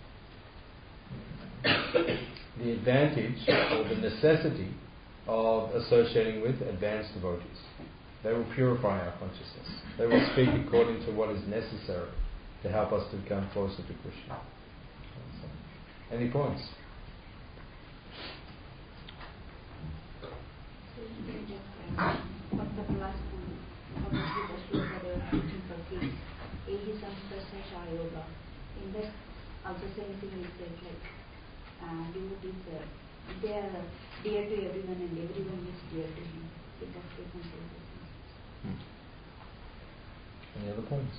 the advantage or the necessity of associating with advanced devotees. They will purify our consciousness. They will speak according to what is necessary to help us to come closer to Krishna. Any points? In that also same thing is said like uh, devotees uh, they are dear to everyone and everyone is dear to him. So that's the concept. Hmm. Any other points?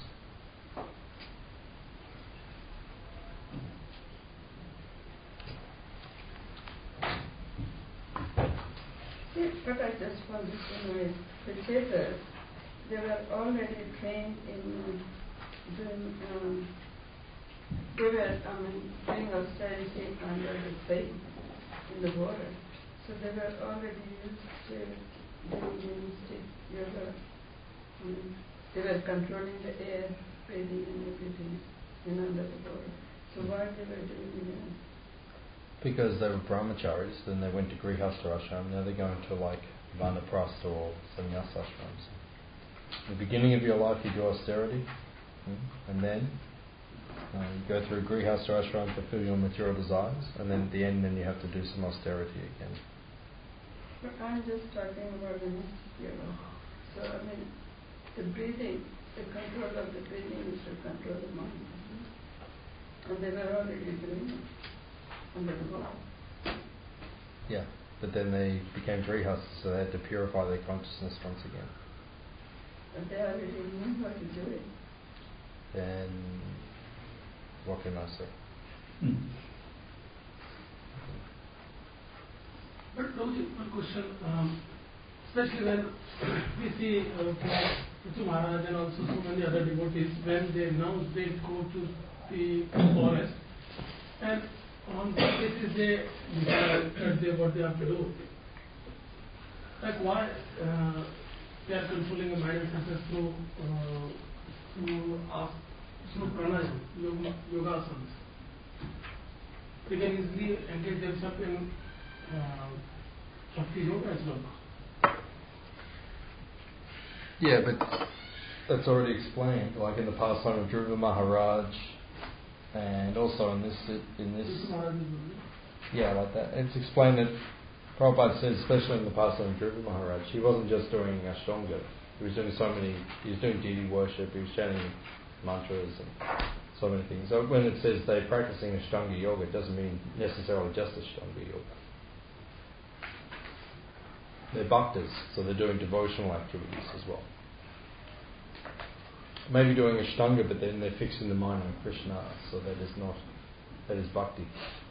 See, what I just wanted to know is the chasers, they were already trained in uh, doing, um, they were I mean, doing austerity under the faith in the border. So they were already used to doing mystic yoga. I mean, they were controlling the air, breathing and everything in under the border. So why they were doing that? Because they were brahmacharis, then they went to grihastha ashram, now they're going to like vanaprastha or sannyasa ashrams. At the beginning of your life you do austerity, and then uh, you go through grihastha ashram to fulfill your material desires, and then at the end then you have to do some austerity again. But I'm just talking about the mystic yoga. So I mean, the breathing, the control of the breathing is to control the mind. And they were already doing it under the law. Yeah, but then they became grihasthas, so they had to purify their consciousness once again. But they already knew how to do it. Then, what can I say? Hmm. But Prabhuji, one question, um, especially when we see uh, Prithu Maharaj and also so many other devotees, when they announce they go to the forest, and on that basis they decide that they, what they have to do. Like why uh, they are controlling the mind and senses through, uh, through, uh, through pranayama, yoga, yoga asanas. They can easily engage themselves in uh, Bhakti yoga as well. Yeah, but that's already explained, like in the pastime of Dhruva Maharaj, and also in this, in this, yeah, like that. It's explained that Prabhupada says, especially in the pastime of Dhruva Maharaj, he wasn't just doing Ashtanga. He was doing so many. He was doing deity worship. He was chanting mantras and so many things. So when it says they're practicing Ashtanga yoga, it doesn't mean necessarily just Ashtanga yoga. They're bhaktas, so they're doing devotional activities as well. Maybe doing Ashtanga, but then they're fixing the mind on Krishna, so that is not, that is bhakti.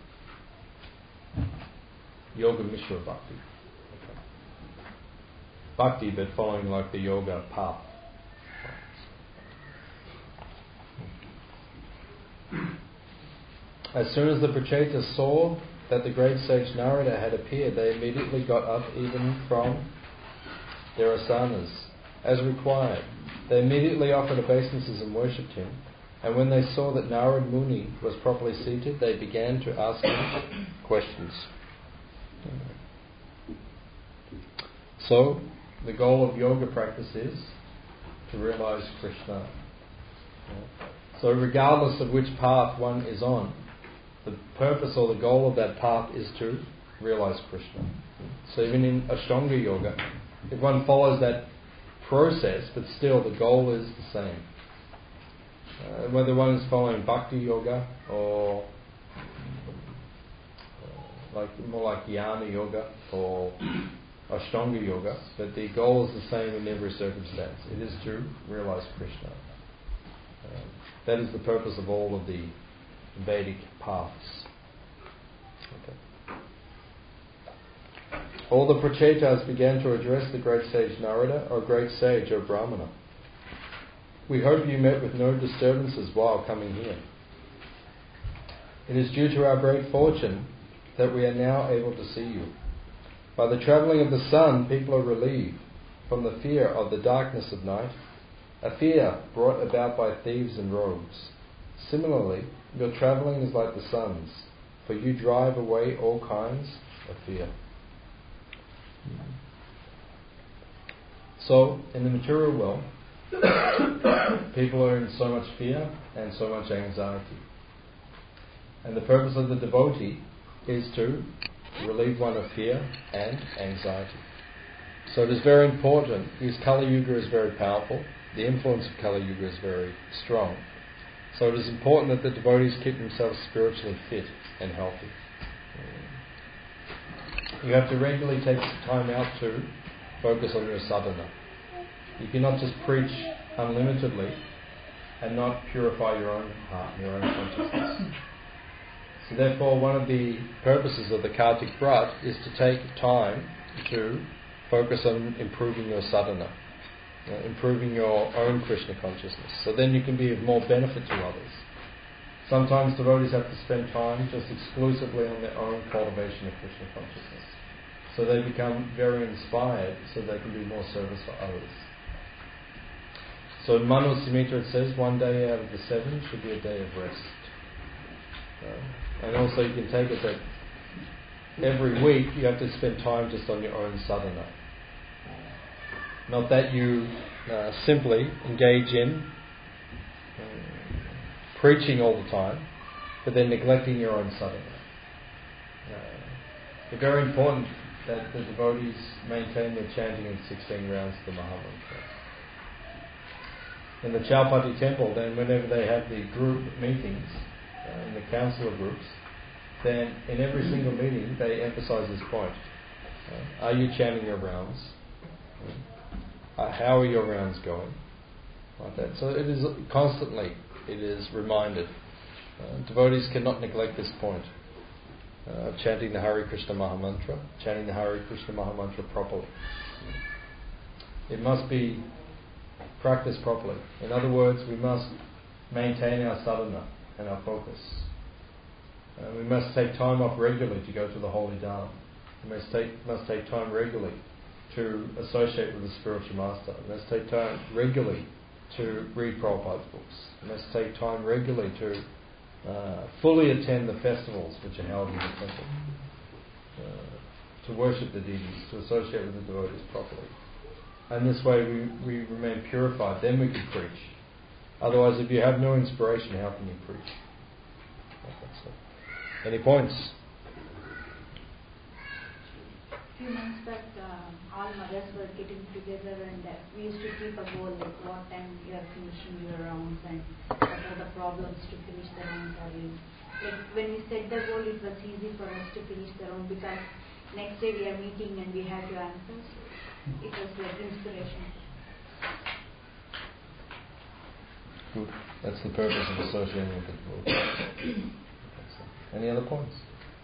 Yoga Mishra Bhakti. Okay. Bhakti, but following like the yoga path. As soon as the Prachetas saw that the great sage Narada had appeared, they immediately got up even from their asanas, as required. They immediately offered obeisances and worshipped him, and when they saw that Narad Muni was properly seated, they began to ask him questions. So, the goal of yoga practice is to realize Krishna. So regardless of which path one is on, the purpose or the goal of that path is to realize Krishna. So even in Ashtanga yoga, if one follows that process, but still the goal is the same. Uh, whether one is following Bhakti yoga or uh, like more like Jnana yoga or Ashtanga yoga, but the goal is the same in every circumstance. It is to realize Krishna. Uh, that is the purpose of all of the Vedic paths. Okay. All the Prachetas began to address the great sage Narada, O great sage, O Brahmana. We hope you met with no disturbances while coming here. It is due to our great fortune that we are now able to see you. By the travelling of the sun, people are relieved from the fear of the darkness of night, a fear brought about by thieves and rogues. Similarly, your travelling is like the sun's, for you drive away all kinds of fear. So, in the material world, people are in so much fear and so much anxiety. And the purpose of the devotee is to relieve one of fear and anxiety. So it is very important, because Kali Yuga is very powerful, the influence of Kali Yuga is very strong. So it is important that the devotees keep themselves spiritually fit and healthy. You have to regularly take time out to focus on your sadhana. You cannot just preach unlimitedly and not purify your own heart, your own consciousness. So therefore, one of the purposes of the Kartik Vrat is to take time to focus on improving your sadhana, you know, improving your own Krishna consciousness. So then you can be of more benefit to others. Sometimes devotees have to spend time just exclusively on their own cultivation of Krishna consciousness. So they become very inspired so they can do more service for others. So in Manu Samhita it says one day out of the seven should be a day of rest. Uh, and also you can take it that every week you have to spend time just on your own sadhana. Not that you uh, simply engage in uh, preaching all the time, but then neglecting your own sadhana. Uh, it's very important that the devotees maintain their chanting in sixteen rounds of the Mahamantra. In the Chowpatty temple, then whenever they have the group meetings, uh, in the council groups, then in every single meeting they emphasize this point. Uh, are you chanting your rounds? Uh, how are your rounds going? Like that. So it is constantly, it is reminded. Uh, devotees cannot neglect this point. Uh, chanting the Hare Krishna Mahamantra, chanting the Hare Krishna Mahamantra properly. It must be practiced properly. In other words, we must maintain our sadhana and our focus. Uh, we must take time off regularly to go to the Holy Dham. We must take, must take time regularly to associate with the spiritual master. We must take time regularly to read Prabhupada's books. We must take time regularly to uh, fully attend the festivals which are held in the temple, uh, to worship the deities, to associate with the devotees properly. And this way we, we remain purified, then we can preach. Otherwise, if you have no inspiration, how can you preach? Any points? A few months back, uh, all mothers were getting together and uh, we used to keep a goal, like what time you are finishing your rounds and what are the problems to finish the rounds. Are you, like when we set the goal, it was easy for us to finish the round because next day we are meeting and we have to answer. It was like inspiration. Good. That's the purpose of associating with it. Any other points?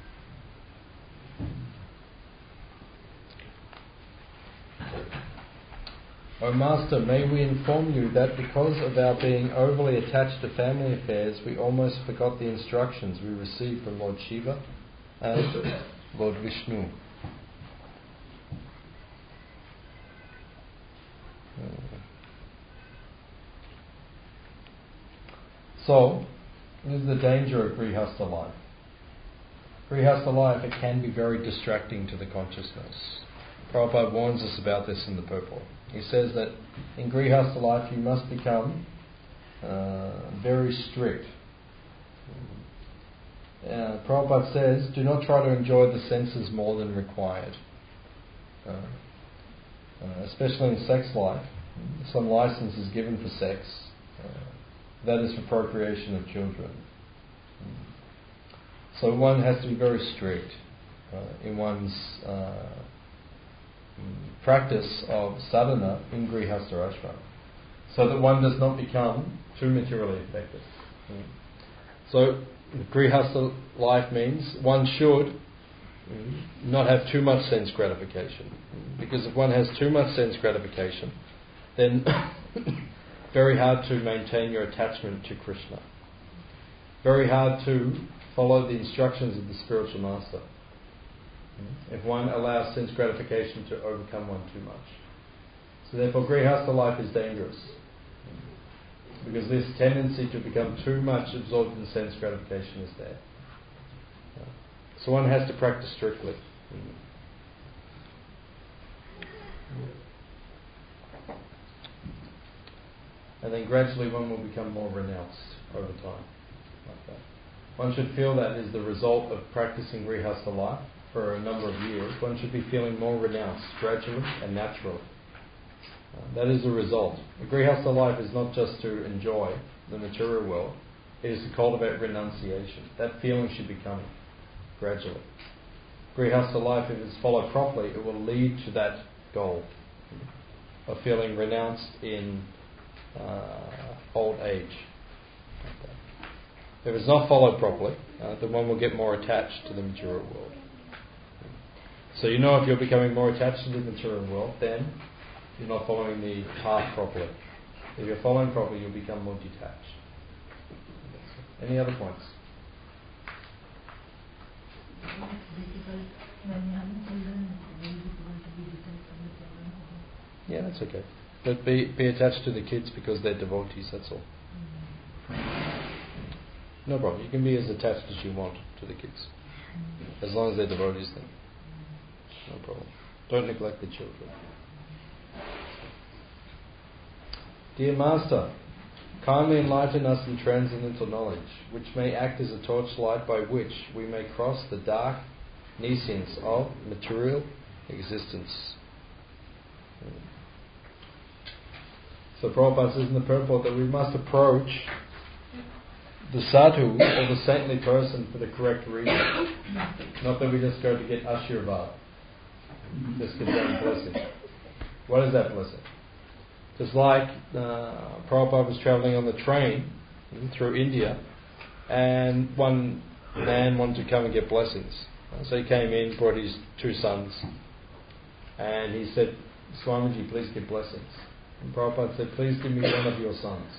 O Master, may we inform you that because of our being overly attached to family affairs, we almost forgot the instructions we received from Lord Shiva and Lord Vishnu. So, this is the danger of Grihastha life. Grihastha life, it can be very distracting to the consciousness. Prabhupada warns us about this in the purport. He says that in Grihastha life you must become uh, very strict. Uh, Prabhupada says, do not try to enjoy the senses more than required. Uh, uh, especially in sex life, some license is given for sex. Uh, that is for procreation of children. So one has to be very strict uh, in one's uh, practice of sadhana in Grihastha ashram, so that one does not become too materially affected. So Grihastha life means one should not have too much sense gratification, because if one has too much sense gratification, then very hard to maintain your attachment to Krishna. Very hard to follow the instructions of the spiritual master if one allows sense gratification to overcome one too much. So therefore Grihastha life is dangerous, because this tendency to become too much absorbed in sense gratification is there. So one has to practice strictly. And then gradually one will become more renounced over time. Like that. One should feel that is the result of practicing Grihastha life for a number of years. One should be feeling more renounced gradually and naturally. Uh, that is the result. The Grihastha life is not just to enjoy the material world, it is to cultivate renunciation. That feeling should be coming gradually. Grihastha life, if it's followed properly, it will lead to that goal of feeling renounced in uh, old age. If it's not followed properly, uh, then one will get more attached to the material world. So you know if you're becoming more attached to the material world, then you're not following the path properly. If you're following properly, you'll become more detached. Any other points? Yeah, that's okay. But be be attached to the kids because they're devotees, that's all. No problem. You can be as attached as you want to the kids. As long as they're devotees, then no problem. Don't neglect the children. Dear Master, kindly enlighten us in transcendental knowledge, which may act as a torchlight by which we may cross the dark nescience of material existence. So Prabhupada says in the purport that we must approach the sadhu or the saintly person for the correct reason. Not that we just go to get Ashirvad, just get one blessing. What is that blessing? Just like uh, Prabhupada was travelling on the train through India, and one man wanted to come and get blessings. So he came in, brought his two sons, and he said, Swamiji, please give blessings. And Prabhupada said, please give me one of your sons.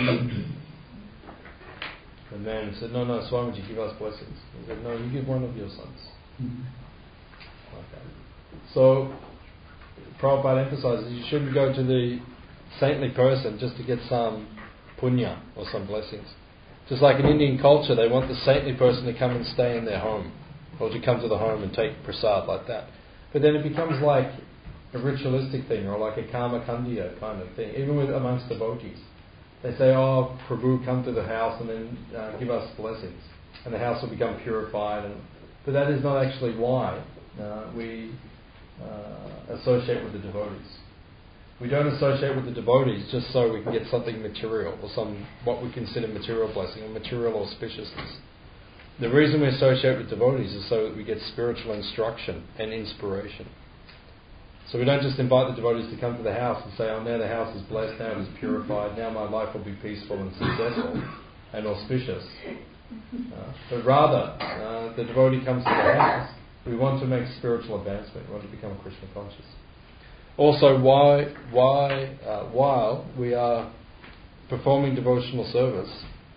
The man said, no, no, Swamiji, give us blessings. He said, no, you give one of your sons. Okay. So Prabhupada emphasizes you shouldn't go to the saintly person just to get some punya or some blessings. Just like in Indian culture, they want the saintly person to come and stay in their home, or to come to the home and take prasad like that. But then it becomes like a ritualistic thing, or like a karma kandiya kind of thing, even with amongst devotees. They say, oh, Prabhu, come to the house and then uh, give us blessings. And the house will become purified. And, but that is not actually why uh, we uh, associate with the devotees. We don't associate with the devotees just so we can get something material, or some what we consider material blessing, or material auspiciousness. The reason we associate with devotees is so that we get spiritual instruction and inspiration. So we don't just invite the devotees to come to the house and say, oh, now the house is blessed, now it is purified, now my life will be peaceful and successful and auspicious. Uh, but rather, uh, the devotee comes to the house, we want to make spiritual advancement, we want to become Krishna conscious. Also, why, why, uh, while we are performing devotional service,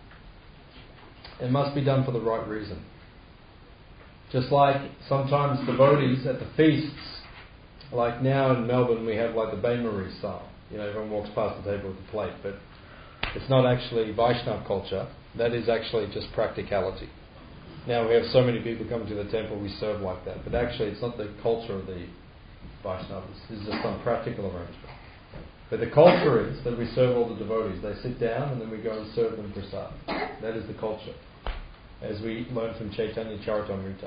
it must be done for the right reason. Just like sometimes devotees at the feasts, like now in Melbourne we have like the bain-marie style. You know, everyone walks past the table with a plate, but it's not actually Vaishnava culture. That is actually just practicality. Now we have so many people coming to the temple, we serve like that. But actually it's not the culture of the Vaishnavas. This is just some practical arrangement. But the culture is that we serve all the devotees. They sit down and then we go and serve them prasad. That is the culture, as we learn from Chaitanya Charitamrita.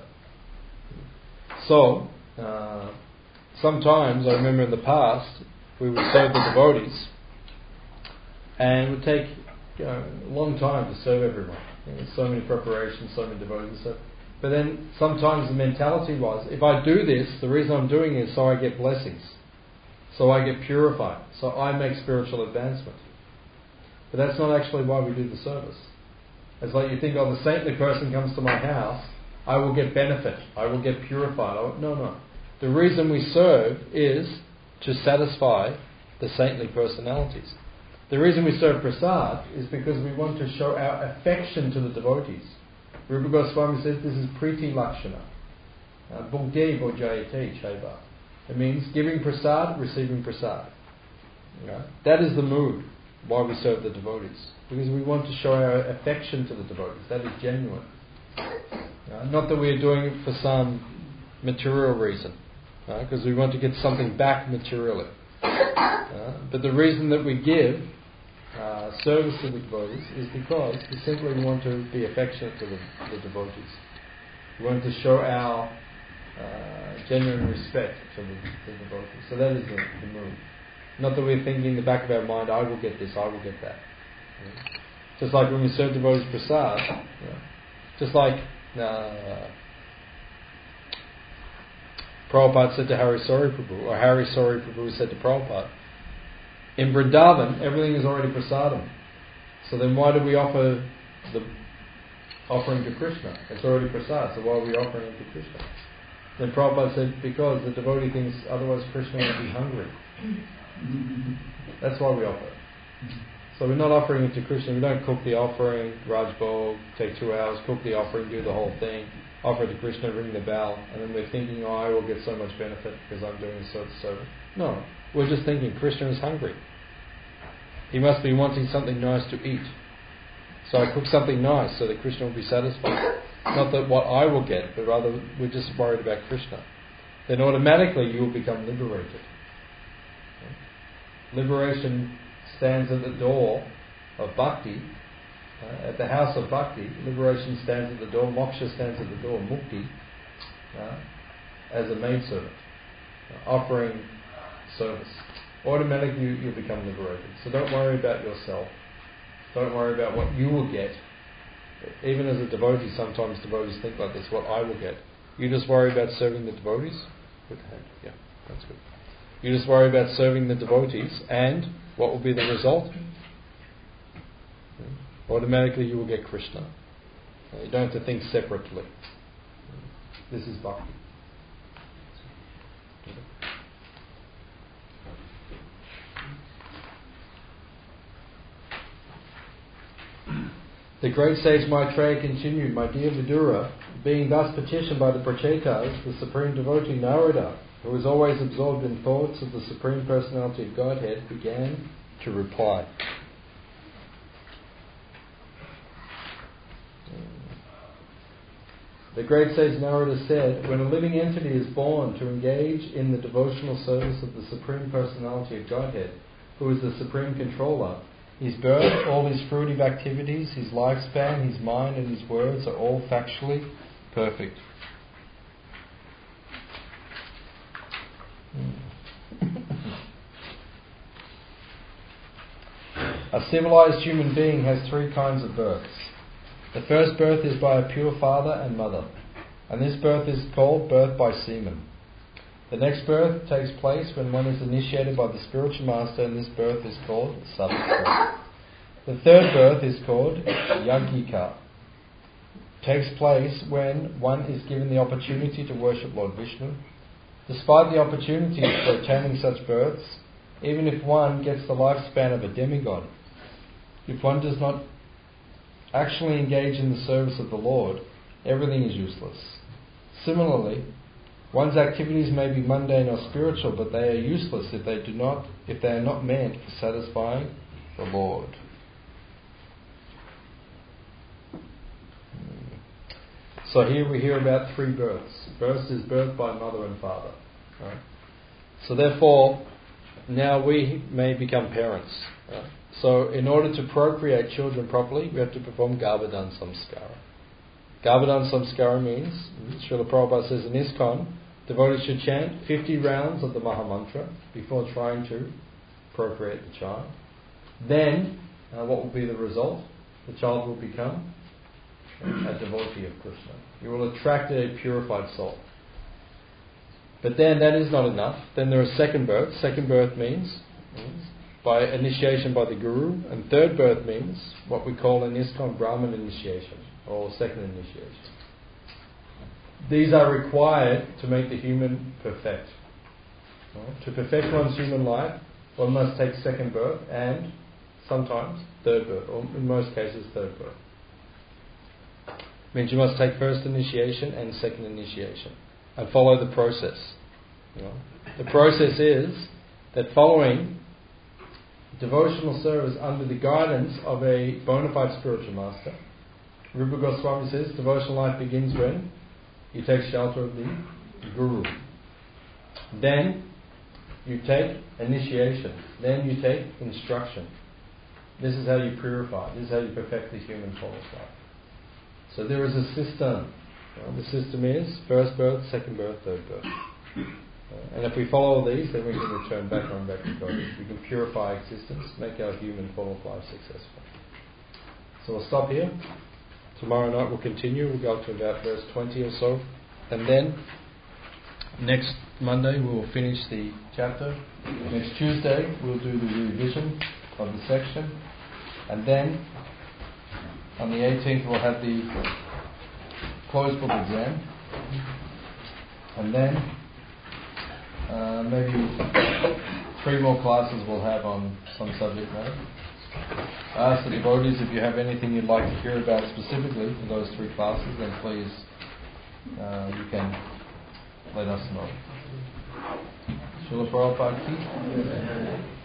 So, uh, sometimes, I remember in the past, we would serve the devotees, and it would take you know, a long time to serve everyone. You know, so many preparations, so many devotees. So, but then sometimes the mentality was, if I do this, the reason I'm doing it is so I get blessings, so I get purified, so I make spiritual advancement. But that's not actually why we do the service. It's like you think, oh, the saintly person comes to my house, I will get benefit, I will get purified. I will, no, no. The reason we serve is to satisfy the saintly personalities. The reason we serve prasad is because we want to show our affection to the devotees. Rupa Goswami says this is priti lakshana. Bhukti bhojayate chaiva. It means giving prasad, receiving prasad. You know, that is the mood why we serve the devotees. Because we want to show our affection to the devotees. That is genuine. You know, not that we are doing it for some material reason. Because uh, we want to get something back materially. Uh, but the reason that we give uh, service to the devotees is because we simply want to be affectionate to the, the devotees. We want to show our uh, genuine respect to the, the devotees. So that is the, the move. Not that we're thinking in the back of our mind, I will get this, I will get that. Yeah. Just like when we serve devotees prasad, yeah. just like uh, Prabhupada said to Hari Sori Prabhu, or Hari Sori Prabhu said to Prabhupada, in Vrindavan, everything is already prasadam. So then why do we offer the offering to Krishna? It's already prasad, so why are we offering it to Krishna? Then Prabhupada said, because the devotee thinks otherwise Krishna will be hungry. That's why we offer it. So we're not offering it to Krishna. We don't cook the offering, Raj Bhog, take two hours, cook the offering, do the whole thing, offer it to Krishna, ring the bell, and then we're thinking, oh, I will get so much benefit because I'm doing a certain service. No, we're just thinking Krishna is hungry. He must be wanting something nice to eat. So I cook something nice so that Krishna will be satisfied. Not that what I will get, but rather we're just worried about Krishna. Then automatically you will become liberated. Liberation stands at the door of bhakti. Uh, at the house of bhakti, liberation stands at the door, moksha stands at the door, mukti, uh, as a maidservant, uh, offering service. Automatically you, you become liberated. So don't worry about yourself. Don't worry about what you will get. Even as a devotee, sometimes devotees think like this, what I will get. You just worry about serving the devotees. Good hand. Yeah, that's good. You just worry about serving the devotees, and what will be the result? Automatically you will get Krishna. You don't have to think separately. This is bhakti. The great sage Maitreya continued, my dear Vidura, being thus petitioned by the Prachetas, the Supreme Devotee Narada, who was always absorbed in thoughts of the Supreme Personality of Godhead, began to reply. The great sage Narada said, when a living entity is born to engage in the devotional service of the Supreme Personality of Godhead, who is the Supreme Controller, his birth, all his fruitive activities, his lifespan, his mind and his words are all factually perfect. A civilized human being has three kinds of births. The first birth is by a pure father and mother, and this birth is called birth by semen. The next birth takes place when one is initiated by the spiritual master, and this birth is called Savitri. The third birth is called Yajnika. It takes place when one is given the opportunity to worship Lord Vishnu. Despite the opportunities for attaining such births, even if one gets the lifespan of a demigod, if one does not actually engage in the service of the Lord, everything is useless. Similarly, one's activities may be mundane or spiritual, but they are useless if they do not, if they are not meant for satisfying the Lord. So here we hear about three births. First is birth by mother and father. Right? So therefore, now we may become parents. Right? So in order to procreate children properly, we have to perform Garbhadan Samskara. Garbhadan Samskara means, Srila Prabhupada says in ISKCON, devotees should chant fifty rounds of the Mahamantra before trying to procreate the child. Then, uh, what will be the result? The child will become a devotee of Krishna. You will attract a purified soul. But then that is not enough. Then there is second birth. Second birth means, means by initiation by the Guru, and third birth means what we call in ISKCON Brahman initiation or second initiation. These are required to make the human perfect. Right? To perfect one's human life, one must take second birth and sometimes third birth, or in most cases third birth. It means you must take first initiation and second initiation and follow the process. You know? The process is that following devotional service under the guidance of a bona fide spiritual master, Rupa Goswami says devotional life begins when you take shelter of the Guru. Then you take initiation. Then you take instruction. This is how you purify. This is how you perfect the human soul's life. So there is a system. Uh, the system is first birth, second birth, third birth. Uh, and if we follow these, then we can return back on back to God. We can purify existence, make our human form of life successful. So we'll stop here. Tomorrow night we'll continue. We'll go up to about verse twenty or so. And then next Monday we'll finish the chapter. Next Tuesday we'll do the revision of the section, and then on the eighteenth we'll have the closed book exam, and then uh, maybe three more classes we'll have on some subject matter. I ask the devotees, if you have anything you'd like to hear about specifically for those three classes, then please uh, you can let us know. Srila Prabhupada ki?